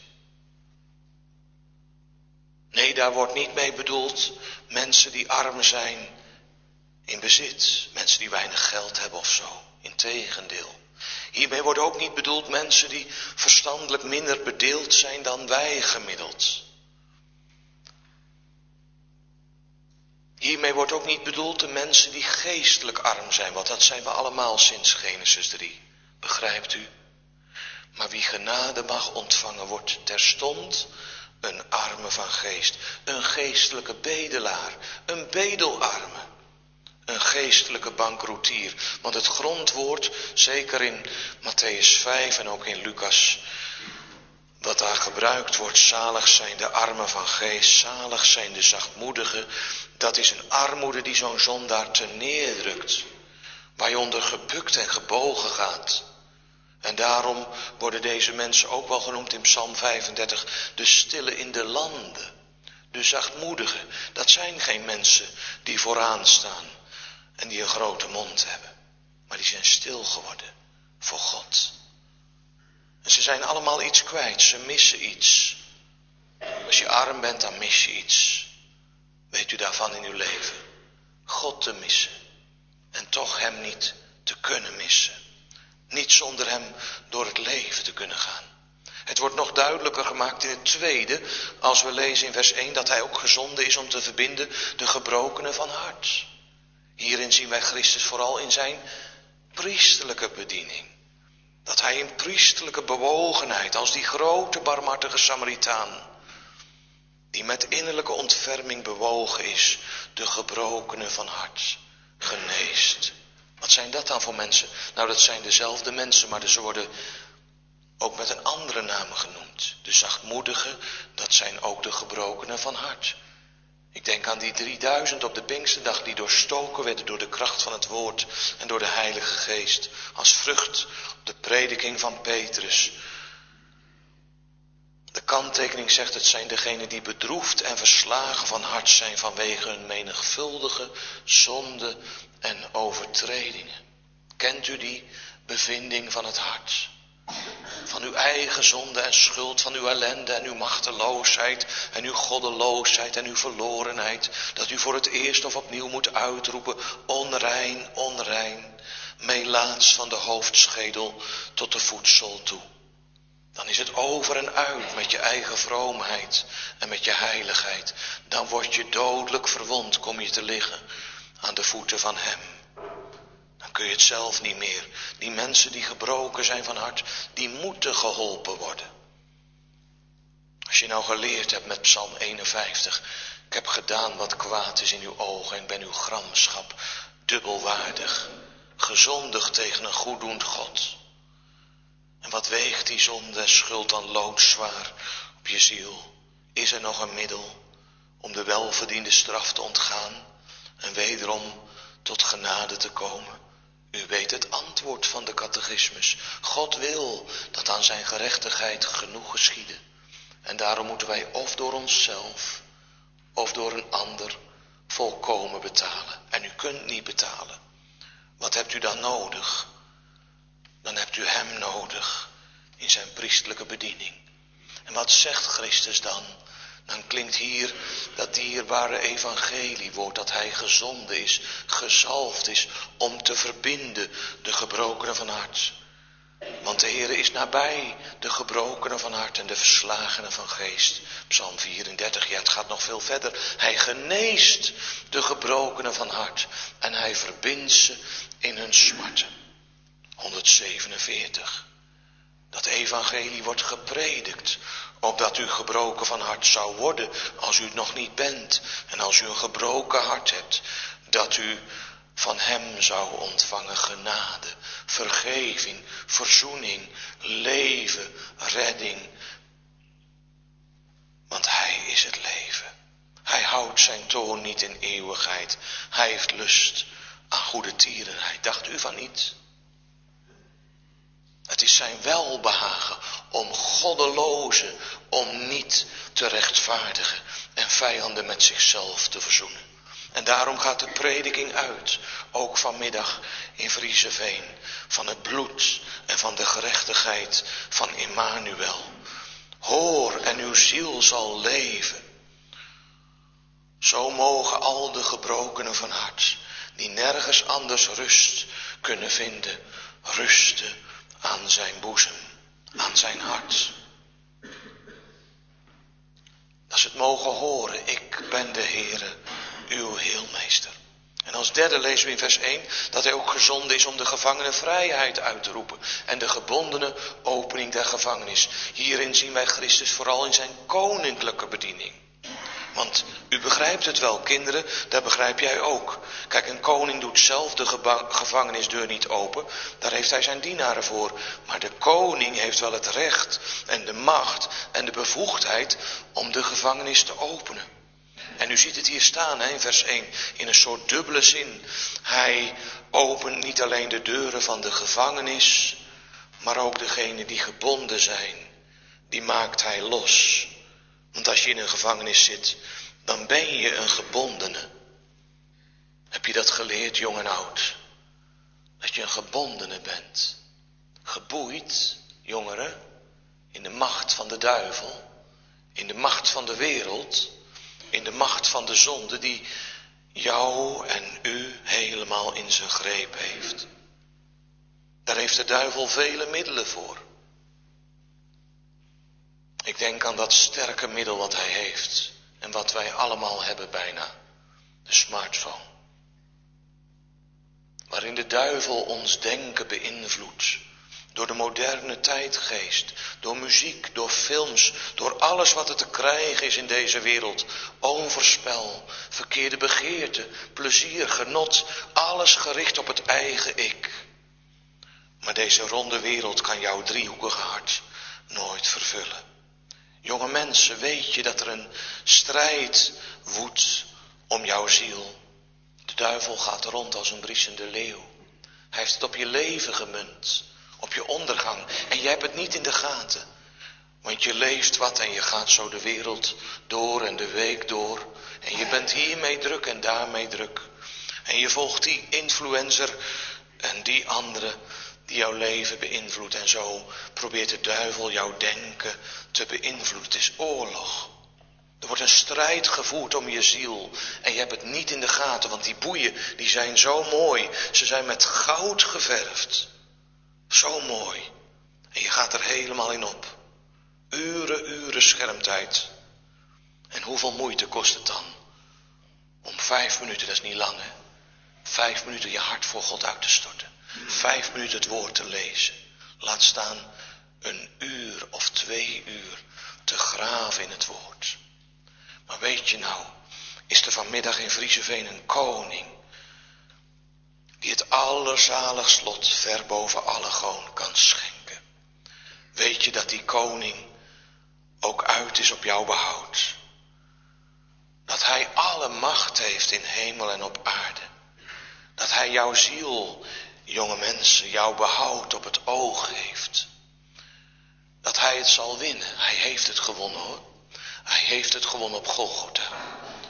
Nee, daar wordt niet mee bedoeld mensen die arm zijn in bezit. Mensen die weinig geld hebben of zo. Integendeel. Hiermee wordt ook niet bedoeld mensen die verstandelijk minder bedeeld zijn dan wij gemiddeld. Hiermee wordt ook niet bedoeld de mensen die geestelijk arm zijn, want dat zijn we allemaal sinds Genesis 3. Begrijpt u? Maar wie genade mag ontvangen wordt terstond een arme van geest. Een geestelijke bedelaar, een bedelarme. Een geestelijke bankroetier. Want het grondwoord, zeker in Matthäus 5 en ook in Lucas, wat daar gebruikt wordt, zalig zijn de armen van geest, zalig zijn de zachtmoedigen. Dat is een armoede die zo'n zondaar te neerdrukt. Waar je onder gebukt en gebogen gaat. En daarom worden deze mensen ook wel genoemd in Psalm 35, de stille in de landen. De zachtmoedigen, dat zijn geen mensen die vooraan staan en die een grote mond hebben. Maar die zijn stil geworden voor God. En ze zijn allemaal iets kwijt, ze missen iets. Als je arm bent, dan mis je iets. Weet u daarvan in uw leven? God te missen. En toch hem niet te kunnen missen. Niet zonder hem door het leven te kunnen gaan. Het wordt nog duidelijker gemaakt in het tweede, als we lezen in vers 1, dat hij ook gezonden is om te verbinden de gebrokenen van hart. Hierin zien wij Christus vooral in zijn priesterlijke bediening. Dat hij in priesterlijke bewogenheid, als die grote barmhartige Samaritaan, die met innerlijke ontferming bewogen is, de gebrokenen van hart geneest. Wat zijn dat dan voor mensen? Nou, dat zijn dezelfde mensen, maar ze worden ook met een andere naam genoemd. De zachtmoedigen, dat zijn ook de gebrokenen van hart. Ik denk aan die 3000 op de Pinksterdag die doorstoken werden door de kracht van het woord en door de Heilige Geest. Als vrucht op de prediking van Petrus. De kanttekening zegt, het zijn degenen die bedroefd en verslagen van hart zijn vanwege hun menigvuldige zonde en overtredingen. Kent u die bevinding van het hart? Van uw eigen zonde en schuld, van uw ellende en uw machteloosheid en uw goddeloosheid en uw verlorenheid. Dat u voor het eerst of opnieuw moet uitroepen, onrein, onrein, meelaats van de hoofdschedel tot de voetzool toe. Dan is het over en uit met je eigen vroomheid en met je heiligheid. Dan word je dodelijk verwond, kom je te liggen aan de voeten van hem. Dan kun je het zelf niet meer. Die mensen die gebroken zijn van hart, die moeten geholpen worden. Als je nou geleerd hebt met Psalm 51. Ik heb gedaan wat kwaad is in uw ogen en ben uw gramschap dubbelwaardig. Gezondigd tegen een goeddoend God. En wat weegt die zonde en schuld dan loodzwaar op je ziel? Is er nog een middel om de welverdiende straf te ontgaan en wederom tot genade te komen? U weet het antwoord van de catechismus. God wil dat aan zijn gerechtigheid genoeg geschiede. En daarom moeten wij of door onszelf of door een ander volkomen betalen. En u kunt niet betalen. Wat hebt u dan nodig? Dan hebt u hem nodig in zijn priestelijke bediening. En wat zegt Christus dan? Dan klinkt hier dat dierbare evangeliewoord dat hij gezonden is, gezalfd is om te verbinden de gebrokenen van hart. Want de Heer is nabij de gebrokenen van hart en de verslagenen van geest. Psalm 34, ja, het gaat nog veel verder. Hij geneest de gebrokenen van hart en hij verbindt ze in hun smarten. 147. Dat evangelie wordt gepredikt, opdat u gebroken van hart zou worden als u het nog niet bent. En als u een gebroken hart hebt, dat u van hem zou ontvangen genade, vergeving, verzoening, leven, redding. Want hij is het leven. Hij houdt zijn toorn niet in eeuwigheid. Hij heeft lust aan goede tierenheid. Dacht u van niet? Het is zijn welbehagen om goddelozen, om niet te rechtvaardigen en vijanden met zichzelf te verzoenen. En daarom gaat de prediking uit, ook vanmiddag in Vriezeveen, van het bloed en van de gerechtigheid van Immanuel. Hoor en uw ziel zal leven. Zo mogen al de gebrokenen van hart, die nergens anders rust kunnen vinden, rusten aan zijn boezem, aan zijn hart. Dat ze het mogen horen, ik ben de Heere, uw heelmeester. En als derde lezen we in vers 1 dat hij ook gezonden is om de gevangenen vrijheid uit te roepen en de gebondenen opening der gevangenis. Hierin zien wij Christus vooral in zijn koninklijke bediening. Want u begrijpt het wel, kinderen, dat begrijp jij ook. Kijk, een koning doet zelf de gevangenisdeur niet open. Daar heeft hij zijn dienaren voor. Maar de koning heeft wel het recht en de macht en de bevoegdheid om de gevangenis te openen. En u ziet het hier staan in vers 1 in een soort dubbele zin. Hij opent niet alleen de deuren van de gevangenis, maar ook degenen die gebonden zijn. Die maakt hij los. Want als je in een gevangenis zit, dan ben je een gebondene. Heb je dat geleerd, jong en oud? Dat je een gebondene bent. Geboeid, jongeren, in de macht van de duivel, in de macht van de wereld, in de macht van de zonde die jou en u helemaal in zijn greep heeft. Daar heeft de duivel vele middelen voor. Ik denk aan dat sterke middel wat hij heeft en wat wij allemaal hebben bijna, de smartphone. Waarin de duivel ons denken beïnvloedt door de moderne tijdgeest, door muziek, door films, door alles wat er te krijgen is in deze wereld. Overspel, verkeerde begeerte, plezier, genot, alles gericht op het eigen ik. Maar deze ronde wereld kan jouw driehoekige hart nooit vervullen. Jonge mensen, weet je dat er een strijd woedt om jouw ziel. De duivel gaat rond als een briesende leeuw. Hij heeft het op je leven gemunt, op je ondergang. En jij hebt het niet in de gaten. Want je leeft wat en je gaat zo de wereld door en de week door. En je bent hiermee druk en daarmee druk. En je volgt die influencer en die andere die jouw leven beïnvloedt. En zo probeert de duivel jouw denken te beïnvloeden. Het is oorlog. Er wordt een strijd gevoerd om je ziel. En je hebt het niet in de gaten, want die boeien die zijn zo mooi. Ze zijn met goud geverfd. Zo mooi. En je gaat er helemaal in op. Uren schermtijd. En hoeveel moeite kost het dan? Om 5 minuten, dat is niet lang hè. 5 minuten je hart voor God uit te storten. 5 minuten het woord te lezen. Laat staan 1 uur of 2 uur te graven in het woord. Maar weet je nou, is er vanmiddag in Vriezeveen een koning die het allerzaligst lot ver boven alle goon kan schenken. Weet je dat die koning ook uit is op jouw behoud. Dat hij alle macht heeft in hemel en op aarde. Dat hij jouw ziel, jonge mensen, jouw behoud op het oog heeft. Dat hij het zal winnen. Hij heeft het gewonnen hoor. Hij heeft het gewonnen op Golgotha.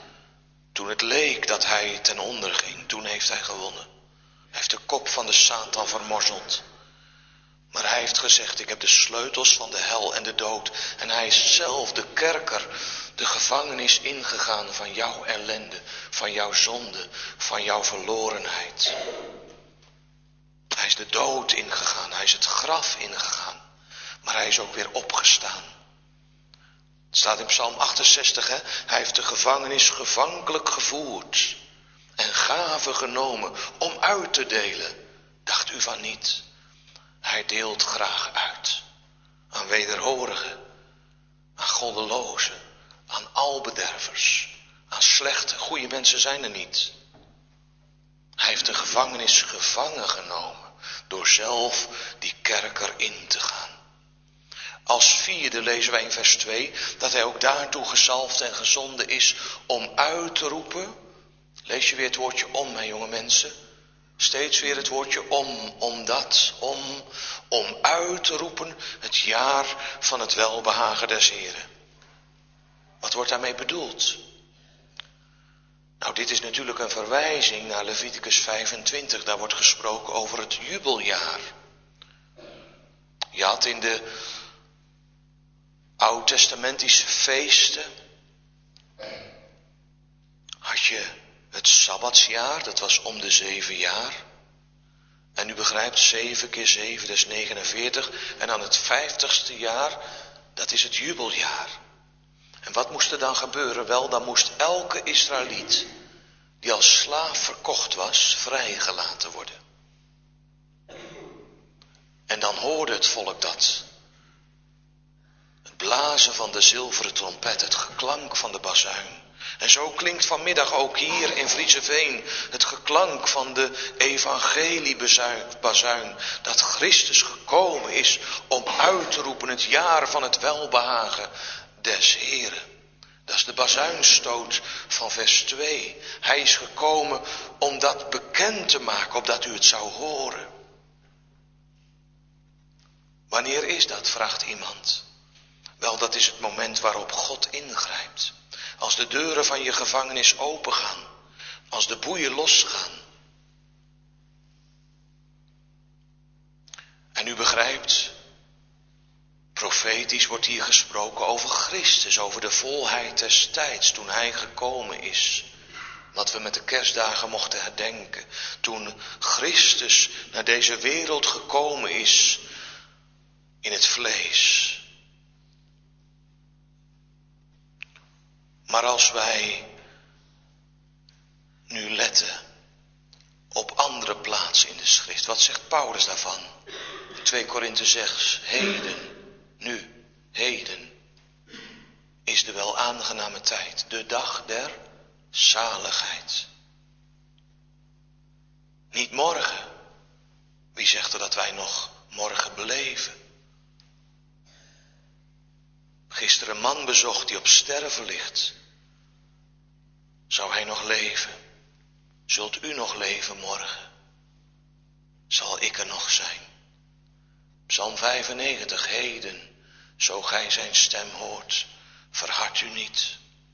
Toen het leek dat hij ten onder ging, toen heeft hij gewonnen. Hij heeft de kop van de Satan vermorzeld. Maar hij heeft gezegd, ik heb de sleutels van de hel en de dood. En hij is zelf de kerker, de gevangenis ingegaan van jouw ellende, van jouw zonde, van jouw verlorenheid. Hij is de dood ingegaan, hij is het graf ingegaan. Maar hij is ook weer opgestaan. Het staat in Psalm 68, hè? Hij heeft de gevangenis gevankelijk gevoerd. En gaven genomen om uit te delen. Dacht u van niet? Hij deelt graag uit. Aan wederhorigen. Aan goddelozen. Aan albedervers. Aan slechte, goede mensen zijn er niet. Hij heeft de gevangenis gevangen genomen. Door zelf die kerker in te gaan. Als vierde lezen wij in vers 2 dat hij ook daartoe gezalfd en gezonden is om uit te roepen. Lees je weer het woordje om, hè, jonge mensen. Steeds weer het woordje om uit te roepen het jaar van het welbehagen des Heren. Wat wordt daarmee bedoeld? Nou, dit is natuurlijk een verwijzing naar Leviticus 25. Daar wordt gesproken over het jubeljaar. Je had in de oud-testamentische feesten, had je het Sabbatsjaar, dat was om de 7 jaar. En u begrijpt, 7 keer 7, dat is 49. En dan het 50ste jaar, dat is het jubeljaar. En wat moest er dan gebeuren? Wel, dan moest elke Israëliet die als slaaf verkocht was, vrijgelaten worden. En dan hoorde het volk dat. Het blazen van de zilveren trompet, het geklank van de bazuin. En zo klinkt vanmiddag ook hier in Vriezeveen het geklank van de evangeliebazuin. Dat Christus gekomen is om uit te roepen het jaar van het welbehagen des Heren. Dat is de bazuinstoot van vers 2. Hij is gekomen om dat bekend te maken, opdat u het zou horen. Wanneer is dat, vraagt iemand. Wel, dat is het moment waarop God ingrijpt. Als de deuren van je gevangenis opengaan. Als de boeien losgaan. En u begrijpt, profetisch wordt hier gesproken over Christus, over de volheid des tijds, toen hij gekomen is. Wat we met de kerstdagen mochten herdenken. Toen Christus naar deze wereld gekomen is in het vlees. Maar als wij nu letten op andere plaatsen in de schrift, wat zegt Paulus daarvan? 2 Korinthe 6, heden, nu, heden, is de wel aangename tijd, de dag der zaligheid. Niet morgen. Wie zegt er dat wij nog morgen beleven? Gisteren een man bezocht die op sterven ligt. Zou hij nog leven? Zult u nog leven morgen? Zal ik er nog zijn? Psalm 95, heden, zo gij zijn stem hoort, verhard u niet.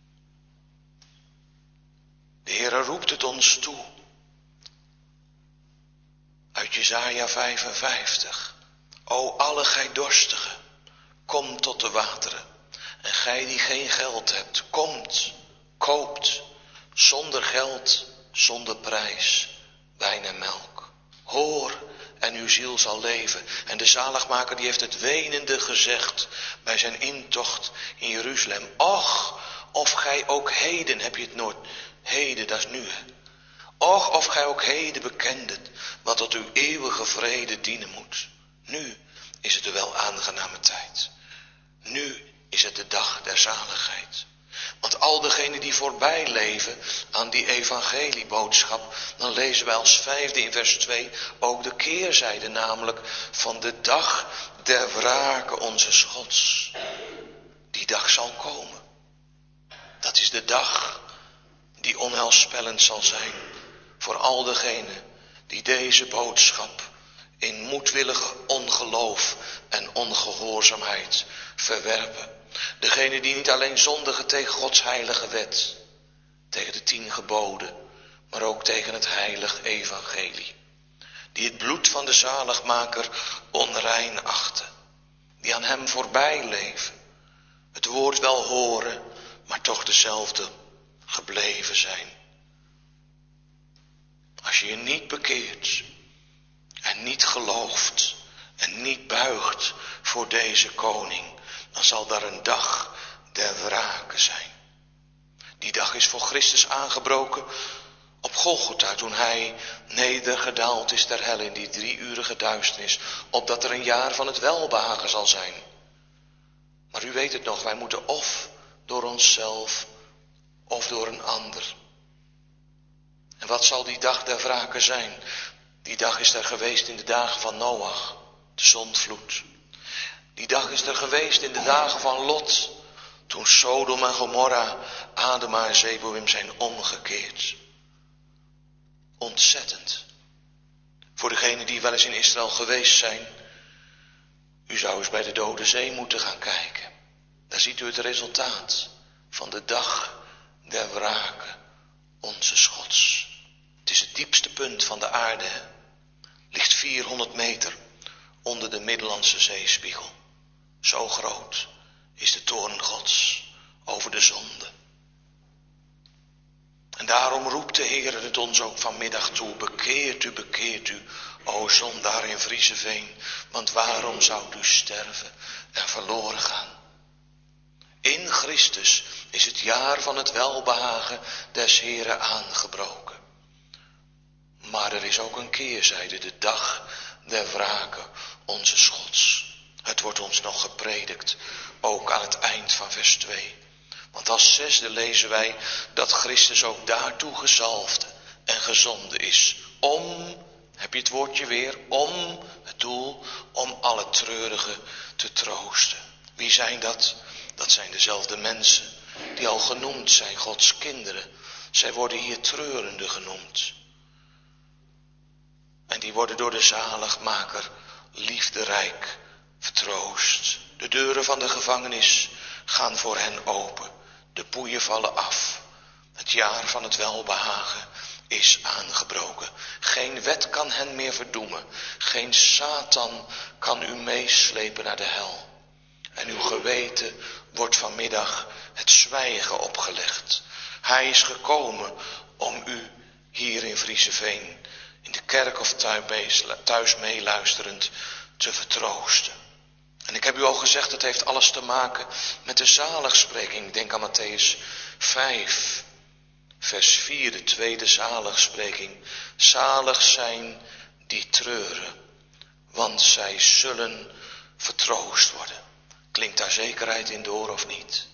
De Heere roept het ons toe. Uit Jesaja 55. O alle gij dorstigen, kom tot de wateren. En gij die geen geld hebt, komt, koopt, zonder geld, zonder prijs, wijn en melk. Hoor, en uw ziel zal leven. En de zaligmaker die heeft het wenende gezegd bij zijn intocht in Jeruzalem. Och, of gij ook heden, heb je het nooit, heden, dat is nu. Och, of gij ook heden bekendet, wat tot uw eeuwige vrede dienen moet. Nu is het de wel aangename tijd. Nu is het de dag der zaligheid. Want al degenen die voorbij leven aan die evangelieboodschap, dan lezen wij als 5e in vers 2 ook de keerzijde, namelijk van de dag der wrake onzes Gods. Die dag zal komen. Dat is de dag die onheilspellend zal zijn voor al degenen die deze boodschap in moedwillig ongeloof en ongehoorzaamheid verwerpen. Degene die niet alleen zondigen tegen Gods heilige wet, tegen de 10 geboden, maar ook tegen het heilig evangelie. Die het bloed van de zaligmaker onrein achten, die aan hem voorbij leven, het woord wel horen, maar toch dezelfde gebleven zijn. Als je je niet bekeert en niet gelooft en niet buigt voor deze koning, dan zal daar een dag der wrake zijn. Die dag is voor Christus aangebroken op Golgotha, toen hij nedergedaald is ter hel in die 3-urige duisternis, opdat er een jaar van het welbehagen zal zijn. Maar u weet het nog, wij moeten of door onszelf of door een ander. En wat zal die dag der wrake zijn? Die dag is er geweest in de dagen van Noach, de zondvloed. Die dag is er geweest in de dagen van Lot, toen Sodom en Gomorra, Adema en Zeboim zijn omgekeerd. Ontzettend. Voor degenen die wel eens in Israël geweest zijn, u zou eens bij de Dode Zee moeten gaan kijken. Daar ziet u het resultaat van de dag der wrake onze Gods. Het is het diepste punt van de aarde. Ligt 400 meter onder de Middellandse zeespiegel. Zo groot is de toorn Gods over de zonde. En daarom roept de Heer het ons ook vanmiddag toe. Bekeert u, o zondaar in Vriezeveen. Want waarom zou u sterven en verloren gaan? In Christus is het jaar van het welbehagen des Heeren aangebroken. Maar er is ook een keerzijde, de dag der wrake onze Gods. Het wordt ons nog gepredikt, ook aan het eind van vers 2. Want als 6e lezen wij dat Christus ook daartoe gezalfd en gezonden is. Om, heb je het woordje weer, om, het doel, om alle treurigen te troosten. Wie zijn dat? Dat zijn dezelfde mensen die al genoemd zijn, Gods kinderen. Zij worden hier treurende genoemd. En die worden door de zaligmaker liefderijk vertroost. De deuren van de gevangenis gaan voor hen open. De boeien vallen af. Het jaar van het welbehagen is aangebroken. Geen wet kan hen meer verdoemen. Geen Satan kan u meeslepen naar de hel. En uw geweten wordt vanmiddag het zwijgen opgelegd. Hij is gekomen om u hier in Vriezeveen, in de kerk of thuis meeluisterend, te vertroosten. En ik heb u al gezegd, het heeft alles te maken met de zaligspreking. Denk aan Mattheüs 5, vers 4, de tweede zaligspreking. Zalig zijn die treuren, want zij zullen vertroost worden. Klinkt daar zekerheid in door of niet?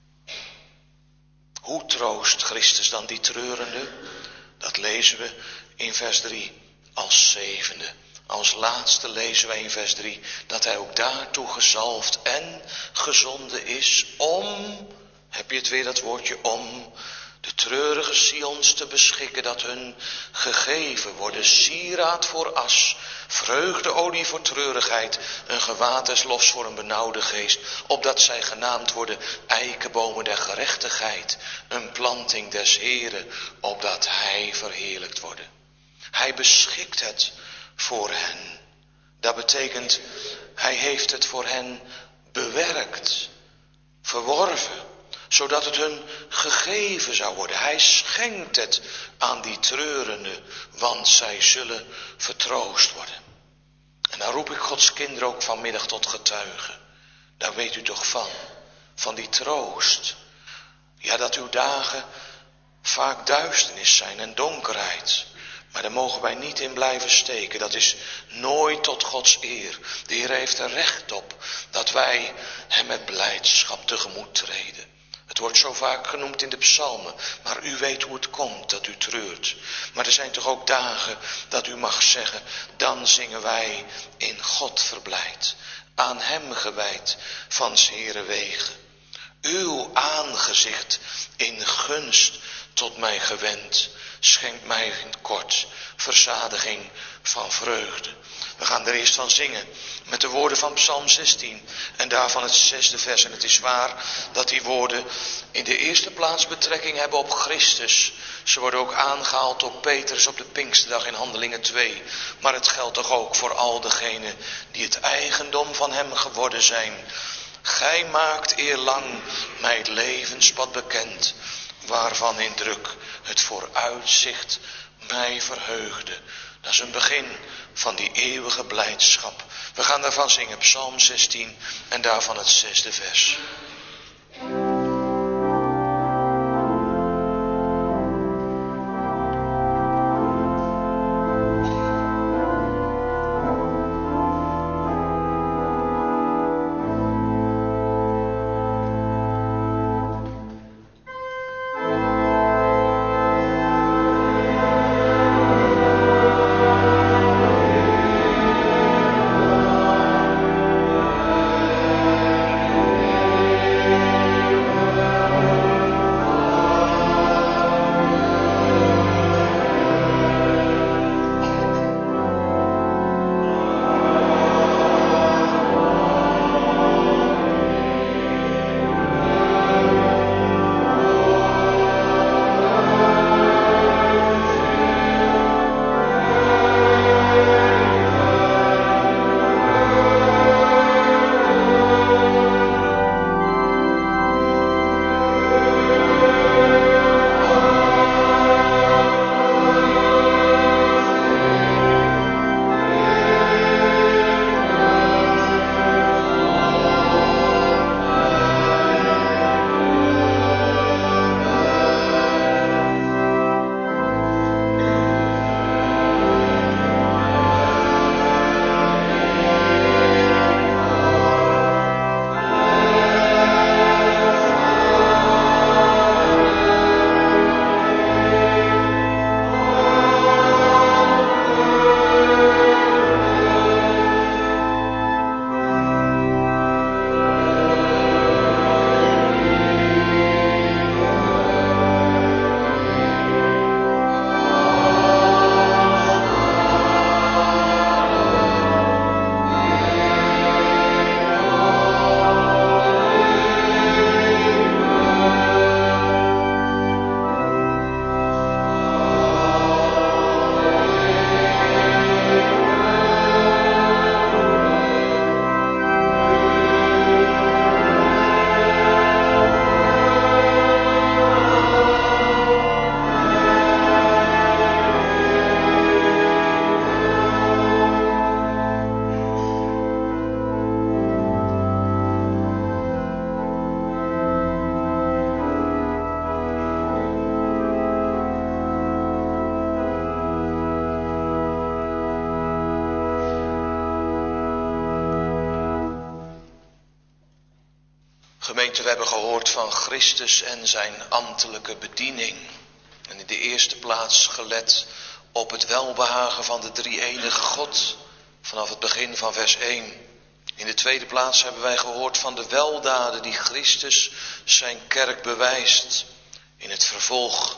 Hoe troost Christus dan die treurende? Dat lezen we in vers 3 als 7e. Als laatste lezen wij in vers 3 dat hij ook daartoe gezalfd en gezonden is om, heb je het weer dat woordje om, de treurige Sions te beschikken dat hun gegeven worden sieraad voor as, vreugdeolie voor treurigheid, een gewaad des lofs voor een benauwde geest, opdat zij genaamd worden eikenbomen der gerechtigheid, een planting des Heren, opdat hij verheerlijkt wordt. Hij beschikt het voor hen. Dat betekent, hij heeft het voor hen bewerkt, verworven, zodat het hun gegeven zou worden. Hij schenkt het aan die treurenden, want zij zullen vertroost worden. En dan roep ik Gods kinderen ook vanmiddag tot getuigen. Daar weet u toch van die troost. Ja, dat uw dagen vaak duisternis zijn en donkerheid. Maar daar mogen wij niet in blijven steken. Dat is nooit tot Gods eer. De Heer heeft er recht op dat wij hem met blijdschap tegemoet treden. Het wordt zo vaak genoemd in de psalmen. Maar u weet hoe het komt dat u treurt. Maar er zijn toch ook dagen dat u mag zeggen, dan zingen wij in God verblijd. Aan hem gewijd van 's Heeren wegen. Uw aangezicht in gunst tot mij gewend, schenkt mij in kort verzadiging van vreugde. We gaan er eerst van zingen met de woorden van Psalm 16 en daarvan het 6e vers. En het is waar dat die woorden in de eerste plaats betrekking hebben op Christus. Ze worden ook aangehaald door Petrus op de Pinksterdag in Handelingen 2. Maar het geldt toch ook voor al degenen die het eigendom van hem geworden zijn. Gij maakt eerlang mij het levenspad bekend, waarvan in druk het vooruitzicht mij verheugde. Dat is een begin van die eeuwige blijdschap. We gaan daarvan zingen, Psalm 16 en daarvan het 6e vers. Gemeente, we hebben gehoord van Christus en zijn ambtelijke bediening. En in de eerste plaats gelet op het welbehagen van de drie-enige God, vanaf het begin van vers 1. In de tweede plaats hebben wij gehoord van de weldaden die Christus zijn kerk bewijst. In het vervolg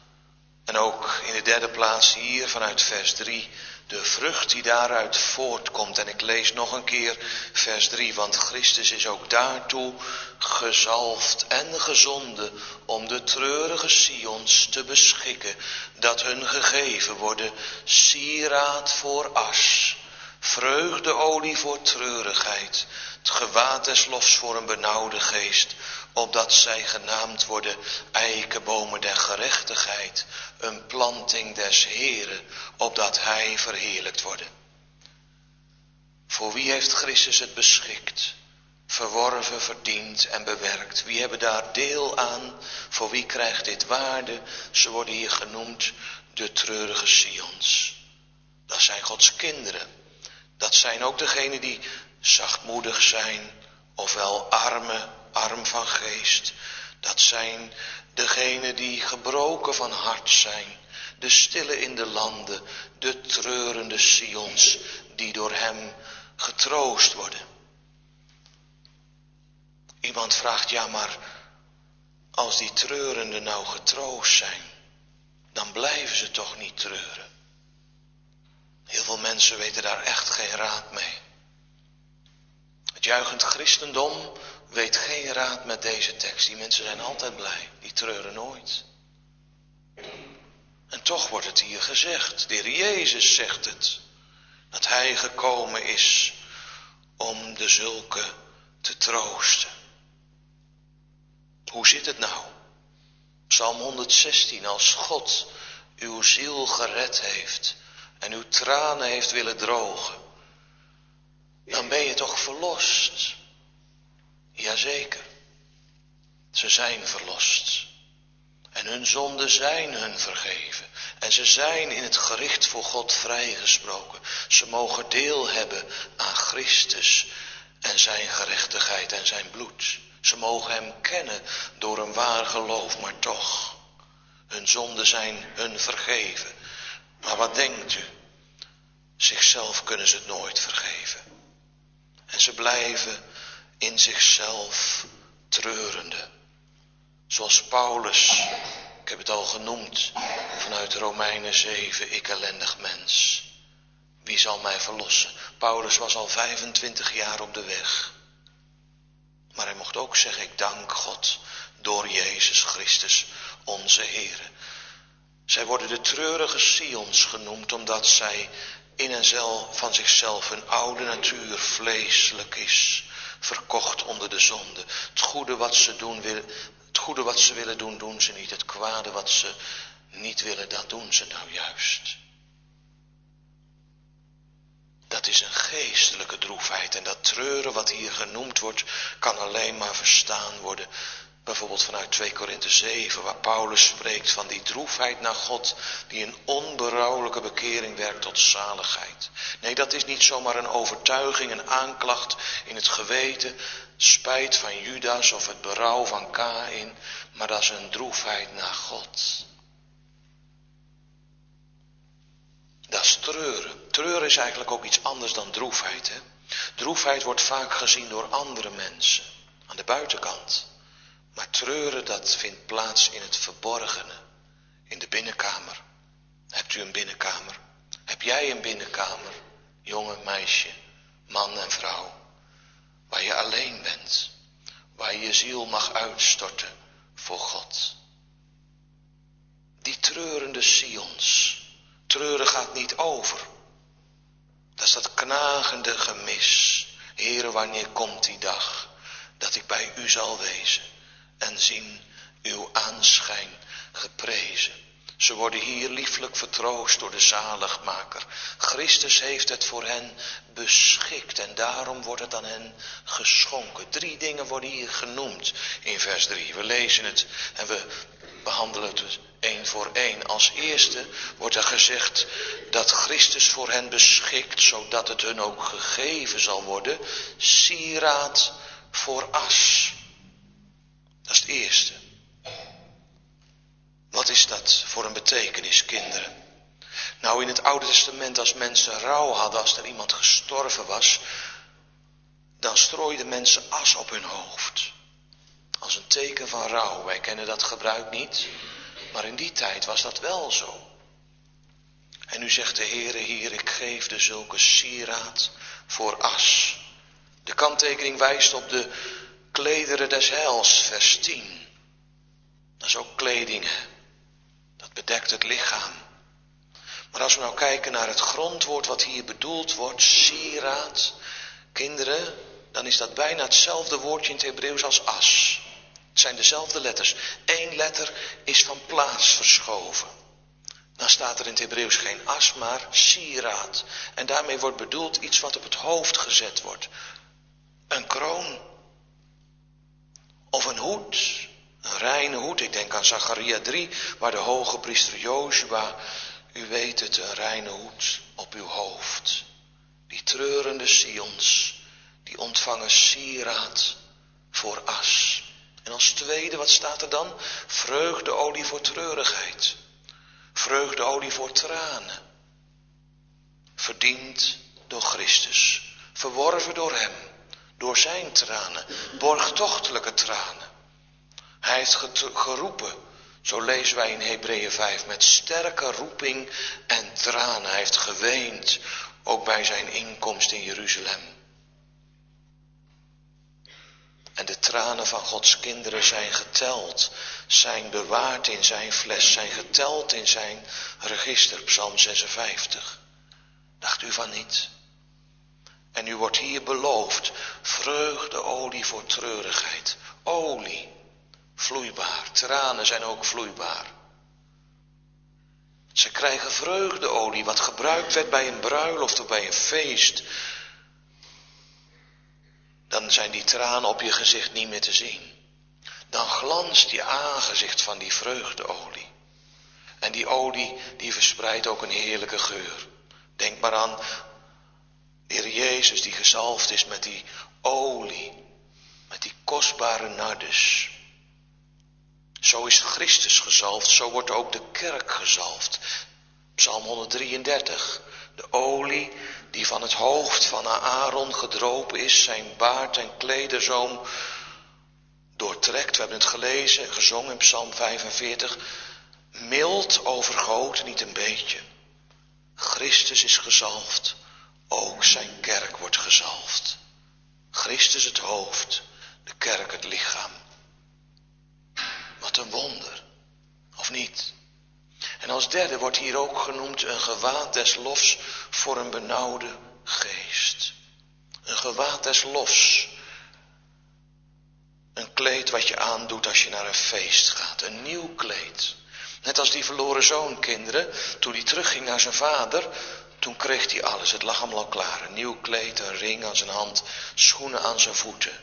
en ook in de derde plaats hier vanuit vers 3... de vrucht die daaruit voortkomt. En ik lees nog een keer vers 3. Want Christus is ook daartoe gezalfd en gezonden om de treurige Sions te beschikken, dat hun gegeven worden sieraad voor as, vreugdeolie voor treurigheid, het gewaad des lofs voor een benauwde geest, opdat zij genaamd worden eikenbomen der gerechtigheid, een planting des Heren, opdat hij verheerlijkt worden. Voor wie heeft Christus het beschikt, verworven, verdiend en bewerkt? Wie hebben daar deel aan? Voor wie krijgt dit waarde? Ze worden hier genoemd de treurige Sions. Dat zijn Gods kinderen. Dat zijn ook degenen die zachtmoedig zijn, ofwel arm van geest. Dat zijn degenen die gebroken van hart zijn, de stille in de landen, de treurende Sions, die door hem getroost worden. Iemand vraagt, ja maar als die treurenden nou getroost zijn, dan blijven ze toch niet treuren. Heel veel mensen weten daar echt geen raad mee. Het juichend christendom weet geen raad met deze tekst. Die mensen zijn altijd blij, die treuren nooit. En toch wordt het hier gezegd, de Heer Jezus zegt het, dat Hij gekomen is om de zulke te troosten. Hoe zit het nou? Psalm 116, als God uw ziel gered heeft en uw tranen heeft willen drogen, dan ben je toch verlost? Jazeker, ze zijn verlost. En hun zonden zijn hun vergeven. En ze zijn in het gericht voor God vrijgesproken. Ze mogen deel hebben aan Christus en zijn gerechtigheid en zijn bloed. Ze mogen hem kennen door een waar geloof, maar toch. Hun zonden zijn hun vergeven. Maar wat denkt u? Zichzelf kunnen ze het nooit vergeven. En ze blijven in zichzelf treurende. Zoals Paulus, ik heb het al genoemd, vanuit Romeinen 7, ik ellendig mens. Wie zal mij verlossen? Paulus was al 25 jaar op de weg. Maar hij mocht ook zeggen, ik dank God door Jezus Christus, onze Heer. Zij worden de treurige Sions genoemd, omdat zij in en van zichzelf hun oude natuur vleeselijk is, verkocht onder de zonde. Het goede wat ze willen doen, doen ze niet. Het kwade wat ze niet willen, dat doen ze nou juist. Dat is een geestelijke droefheid. En dat treuren wat hier genoemd wordt, kan alleen maar verstaan worden. Bijvoorbeeld vanuit 2 Korinthe 7, waar Paulus spreekt van die droefheid naar God, die een onberouwelijke bekering werkt tot zaligheid. Nee, dat is niet zomaar een overtuiging, een aanklacht in het geweten, spijt van Judas of het berouw van Kaïn, maar dat is een droefheid naar God. Dat is treuren. Treuren is eigenlijk ook iets anders dan droefheid. Hè? Droefheid wordt vaak gezien door andere mensen, aan de buitenkant. Maar treuren, dat vindt plaats in het verborgene, in de binnenkamer. Hebt u een binnenkamer? Heb jij een binnenkamer, jongen, meisje, man en vrouw, waar je alleen bent, waar je je ziel mag uitstorten voor God? Die treurende Sions, treuren gaat niet over. Dat is dat knagende gemis. Heere, wanneer komt die dag dat ik bij u zal wezen en zien uw aanschijn geprezen. Ze worden hier lieflijk vertroost door de zaligmaker. Christus heeft het voor hen beschikt en daarom wordt het aan hen geschonken. 3 dingen worden hier genoemd in vers 3. We lezen het en we behandelen het 1 voor 1. Als eerste wordt er gezegd dat Christus voor hen beschikt, zodat het hun ook gegeven zal worden, sieraad voor as. Dat is het eerste. Wat is dat voor een betekenis, kinderen? Nou, in het Oude Testament, als mensen rouw hadden, als er iemand gestorven was, dan strooiden mensen as op hun hoofd. Als een teken van rouw. Wij kennen dat gebruik niet, maar in die tijd was dat wel zo. En nu zegt de Heere hier, ik geef de zulke sieraad voor as. De kanttekening wijst op de klederen des heils, vers 10. Dat is ook kleding, hè? Dat bedekt het lichaam. Maar als we nou kijken naar het grondwoord wat hier bedoeld wordt, sieraad, kinderen, dan is dat bijna hetzelfde woordje in het Hebreeuws als as. Het zijn dezelfde letters. 1 letter is van plaats verschoven. Dan staat er in het Hebreeuws geen as, maar sieraad. En daarmee wordt bedoeld iets wat op het hoofd gezet wordt. Een kroon. Of een hoed. Een reine hoed. Ik denk aan Zacharia 3, waar de hoge priester Jozua, u weet het, een reine hoed op uw hoofd. Die treurende Sions, die ontvangen sieraad voor as. En als tweede, wat staat er dan? Vreugdeolie voor treurigheid. Vreugdeolie voor tranen. Verdiend door Christus. Verworven door hem. door zijn tranen, borgtochtelijke tranen. Hij heeft geroepen, zo lezen wij in Hebreeën 5, met sterke roeping en tranen. Hij heeft geweend, ook bij zijn inkomst in Jeruzalem. En de tranen van Gods kinderen zijn geteld, zijn bewaard in zijn fles, zijn geteld in zijn register, Psalm 56. Dacht u van niet? En u wordt hier beloofd, vreugdeolie voor treurigheid. Olie, vloeibaar, tranen zijn ook vloeibaar. Ze krijgen vreugdeolie, wat gebruikt werd bij een bruiloft of bij een feest. Dan zijn die tranen op je gezicht niet meer te zien. Dan glanst je aangezicht van die vreugdeolie. En die olie, die verspreidt ook een heerlijke geur. Denk maar aan de Heer Jezus die gezalfd is met die olie, met die kostbare nardus. Zo is Christus gezalfd, zo wordt ook de kerk gezalfd. Psalm 133, de olie die van het hoofd van Aaron gedropen is, zijn baard en klederzoom doortrekt. We hebben het gelezen en gezongen in Psalm 45. Mild overgoten, niet een beetje. Christus is gezalfd, ook zijn kerk wordt gezalfd. Christus het hoofd, de kerk het lichaam. Wat een wonder, of niet? En als derde wordt hier ook genoemd een gewaad des lofs voor een benauwde geest. Een gewaad des lofs. Een kleed wat je aandoet als je naar een feest gaat. Een nieuw kleed. Net als die verloren zoon, kinderen. Toen hij terugging naar zijn vader, toen kreeg hij alles. Het lag allemaal al klaar. Een nieuw kleed, een ring aan zijn hand, schoenen aan zijn voeten.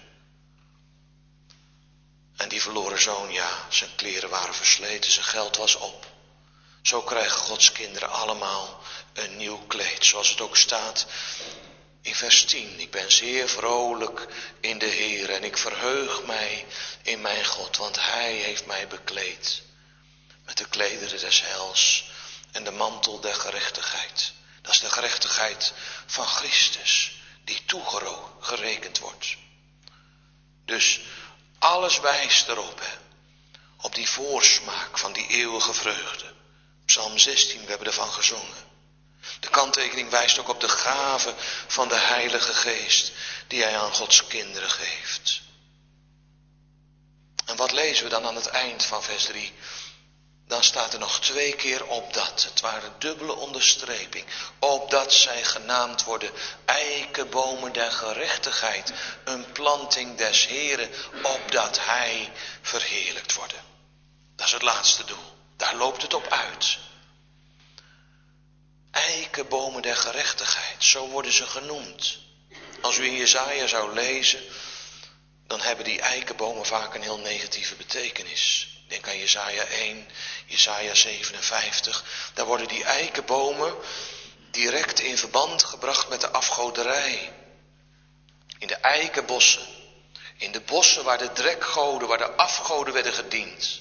En die verloren zoon, ja, zijn kleren waren versleten, zijn geld was op. Zo krijgen Gods kinderen allemaal een nieuw kleed. Zoals het ook staat in vers 10. Ik ben zeer vrolijk in de Heer en ik verheug mij in mijn God. Want Hij heeft mij bekleed met de klederen des heils en de mantel der gerechtigheid. Dat is de gerechtigheid van Christus die toegerekend wordt. Dus alles wijst erop, hè, op die voorsmaak van die eeuwige vreugde. Psalm 16, we hebben ervan gezongen. De kanttekening wijst ook op de gave van de Heilige Geest die Hij aan Gods kinderen geeft. En wat lezen we dan aan het eind van vers 3? Dan staat er nog 2 keer opdat. Het waren dubbele onderstreping. Opdat zij genaamd worden eikenbomen der gerechtigheid. Een planting des Heren. Opdat Hij verheerlijkt wordt. Dat is het laatste doel. Daar loopt het op uit. Eikenbomen der gerechtigheid. Zo worden ze genoemd. Als u in Jesaja zou lezen, dan hebben die eikenbomen vaak een heel negatieve betekenis. Denk aan Jesaja 1, Jesaja 57. Daar worden die eikenbomen direct in verband gebracht met de afgoderij. In de eikenbossen. In de bossen waar de drekgoden, waar de afgoden werden gediend.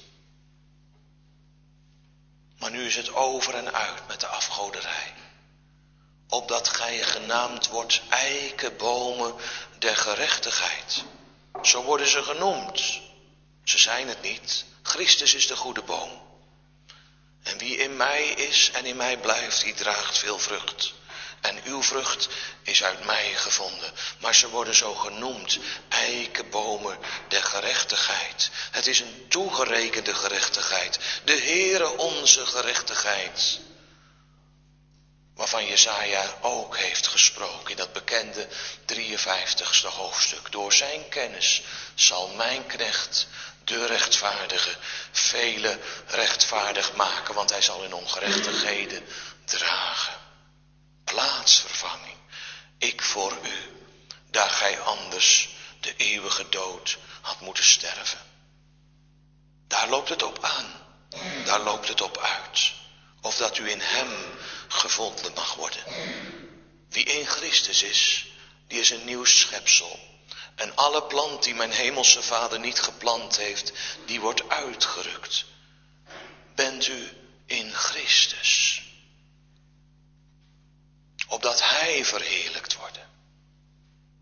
Maar nu is het over en uit met de afgoderij. Opdat gij genaamd wordt eikenbomen der gerechtigheid. Zo worden ze genoemd. Ze zijn het niet. Christus is de goede boom. En wie in mij is en in mij blijft, die draagt veel vrucht. En uw vrucht is uit mij gevonden. Maar ze worden zo genoemd, eikenbomen der gerechtigheid. Het is een toegerekende gerechtigheid. De Heere onze gerechtigheid. Waarvan Jesaja ook heeft gesproken in dat bekende 53ste hoofdstuk. Door zijn kennis zal mijn knecht, de rechtvaardige, vele rechtvaardig maken. Want hij zal hun ongerechtigheden dragen. Plaatsvervanging. Ik voor u, daar gij anders de eeuwige dood had moeten sterven. Daar loopt het op aan. Daar loopt het op uit. Of dat u in hem gevonden mag worden. Wie in Christus is, die is een nieuw schepsel. En alle plant die mijn hemelse Vader niet geplant heeft, die wordt uitgerukt. Bent u in Christus. Opdat Hij verheerlijkt wordt. Dat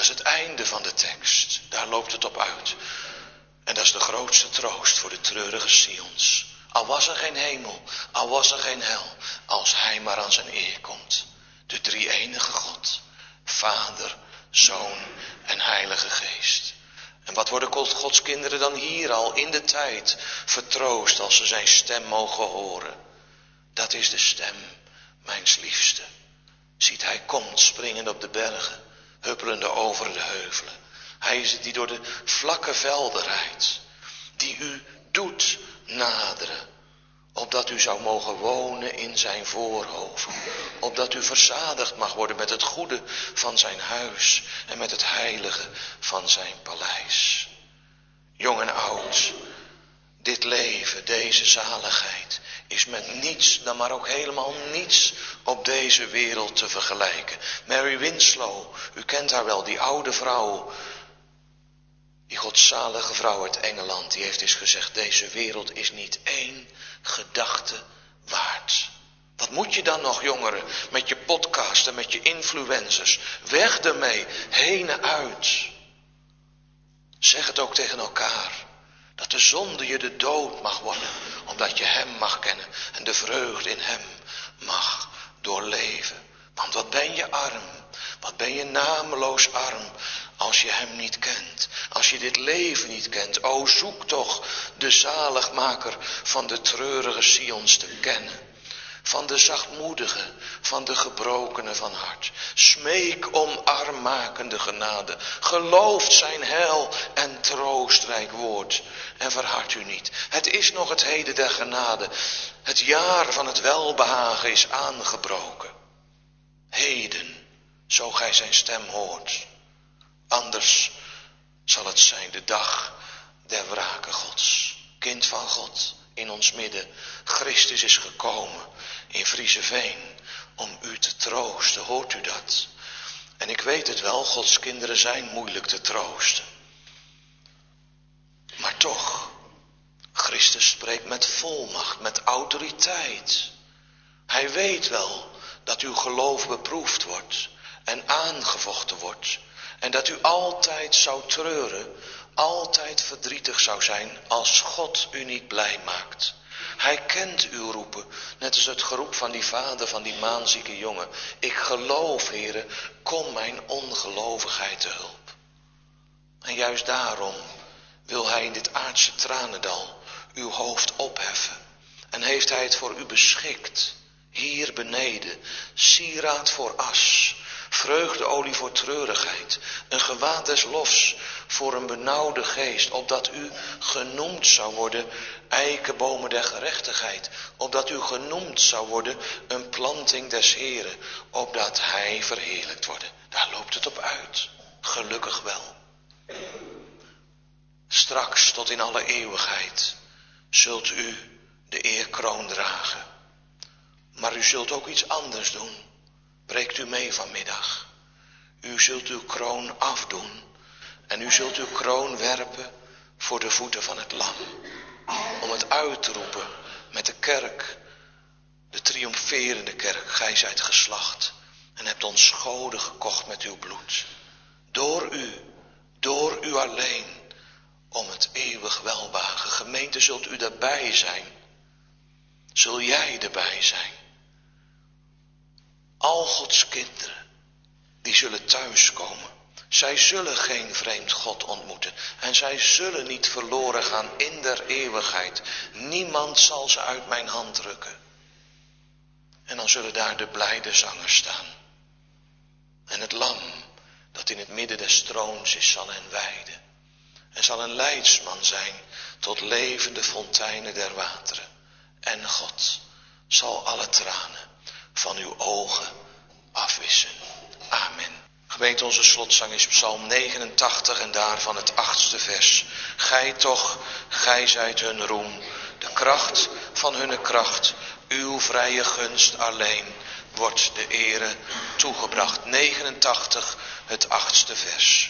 is het einde van de tekst. Daar loopt het op uit. En dat is de grootste troost voor de treurige Sions. Al was er geen hemel, al was er geen hel, als hij maar aan zijn eer komt. De drie-enige God, Vader, Zoon en Heilige Geest. En wat worden Gods kinderen dan hier al in de tijd vertroost als ze zijn stem mogen horen. Dat is de stem, mijns liefste. Ziet, hij komt springend op de bergen, huppelende over de heuvelen. Hij is het die door de vlakke velden rijdt, die u doet naderen, opdat u zou mogen wonen in zijn voorhoven, opdat u verzadigd mag worden met het goede van zijn huis en met het heilige van zijn paleis. Jong en oud, dit leven, deze zaligheid, is met niets, dan maar ook helemaal niets op deze wereld te vergelijken. Mary Winslow, u kent haar wel, die oude vrouw, die godzalige vrouw uit Engeland, die heeft eens gezegd, deze wereld is niet één gedachte waard. Wat moet je dan nog, jongeren, met je podcast en met je influencers? Weg ermee, heen en uit. Zeg het ook tegen elkaar. Dat de zonde je de dood mag worden, omdat je hem mag kennen en de vreugde in hem mag doorleven. Want wat ben je arm, wat ben je nameloos arm, als je hem niet kent, als je dit leven niet kent. O, zoek toch de zaligmaker van de treurige Sions te kennen. Van de zachtmoedige, van de gebrokene van hart. Smeek om armmakende genade. Gelooft zijn heil en troostrijk woord. En verhard u niet. Het is nog het heden der genade. Het jaar van het welbehagen is aangebroken. Heden, zo gij zijn stem hoort. Anders zal het zijn de dag der wrake Gods. Kind van God in ons midden. Christus is gekomen in Vriezeveen om u te troosten. Hoort u dat? En ik weet het wel, Gods kinderen zijn moeilijk te troosten. Maar toch, Christus spreekt met volmacht, met autoriteit. Hij weet wel dat uw geloof beproefd wordt en aangevochten wordt. En dat u altijd zou treuren, altijd verdrietig zou zijn als God u niet blij maakt. Hij kent uw roepen, net als het geroep van die vader van die maanzieke jongen. Ik geloof, Heere, kom mijn ongelovigheid te hulp. En juist daarom wil hij in dit aardse tranendal uw hoofd opheffen. En heeft hij het voor u beschikt, hier beneden, sieraad voor as, vreugdeolie voor treurigheid, een gewaad des lofs voor een benauwde geest, opdat u genoemd zou worden eikenbomen der gerechtigheid, opdat u genoemd zou worden een planting des Heren, opdat hij verheerlijkt worden. Daar loopt het op uit, gelukkig wel. Straks tot in alle eeuwigheid zult u de eerkroon dragen. Maar u zult ook iets anders doen. Breekt u mee vanmiddag. U zult uw kroon afdoen en u zult uw kroon werpen voor de voeten van het lam. Om het uit te roepen met de kerk, de triomferende kerk. Gij zijt geslacht en hebt ons goden gekocht met uw bloed. Door u alleen, om het eeuwig welbehagen. Gemeente, zult u daarbij zijn? Zul jij erbij zijn? Al Gods kinderen, die zullen thuiskomen. Zij zullen geen vreemd God ontmoeten. En zij zullen niet verloren gaan in der eeuwigheid. Niemand zal ze uit mijn hand drukken. En dan zullen daar de blijde zangers staan. En het lam dat in het midden des troons is, zal hen weiden. En zal een leidsman zijn tot levende fonteinen der wateren. En God zal alle tranen van uw ogen afwissen. Amen. Gemeente, onze slotzang is Psalm 89 en daarvan het 8e vers. Gij toch, gij zijt hun roem, de kracht van hunne kracht, uw vrije gunst alleen wordt de ere toegebracht. 89, het 8e vers.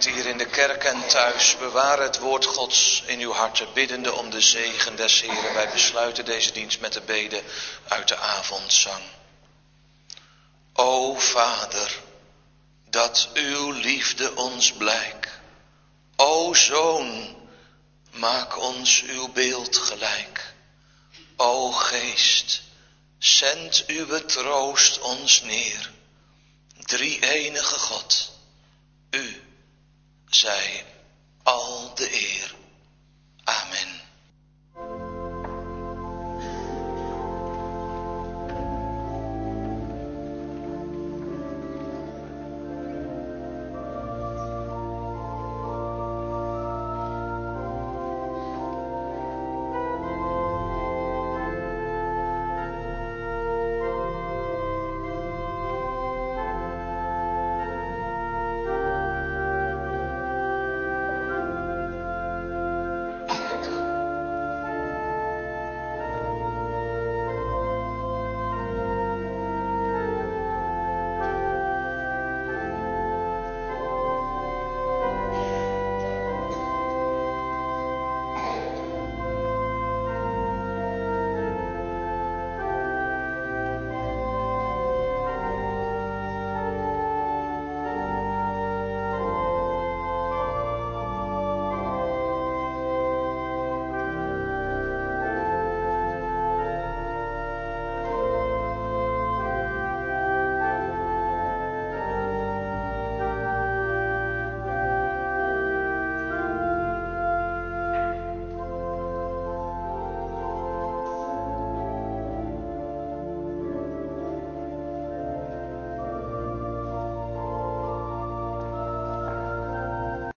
gemeente hier in de kerk en thuis, bewaar het woord Gods in uw harten, biddende om de zegen des Heren. Wij besluiten deze dienst met de bede uit de avondzang. O Vader, dat uw liefde ons blijk. O Zoon, maak ons uw beeld gelijk. O Geest, zend uw troost ons neer. Drie-enige God, u zij al de eer. Amen.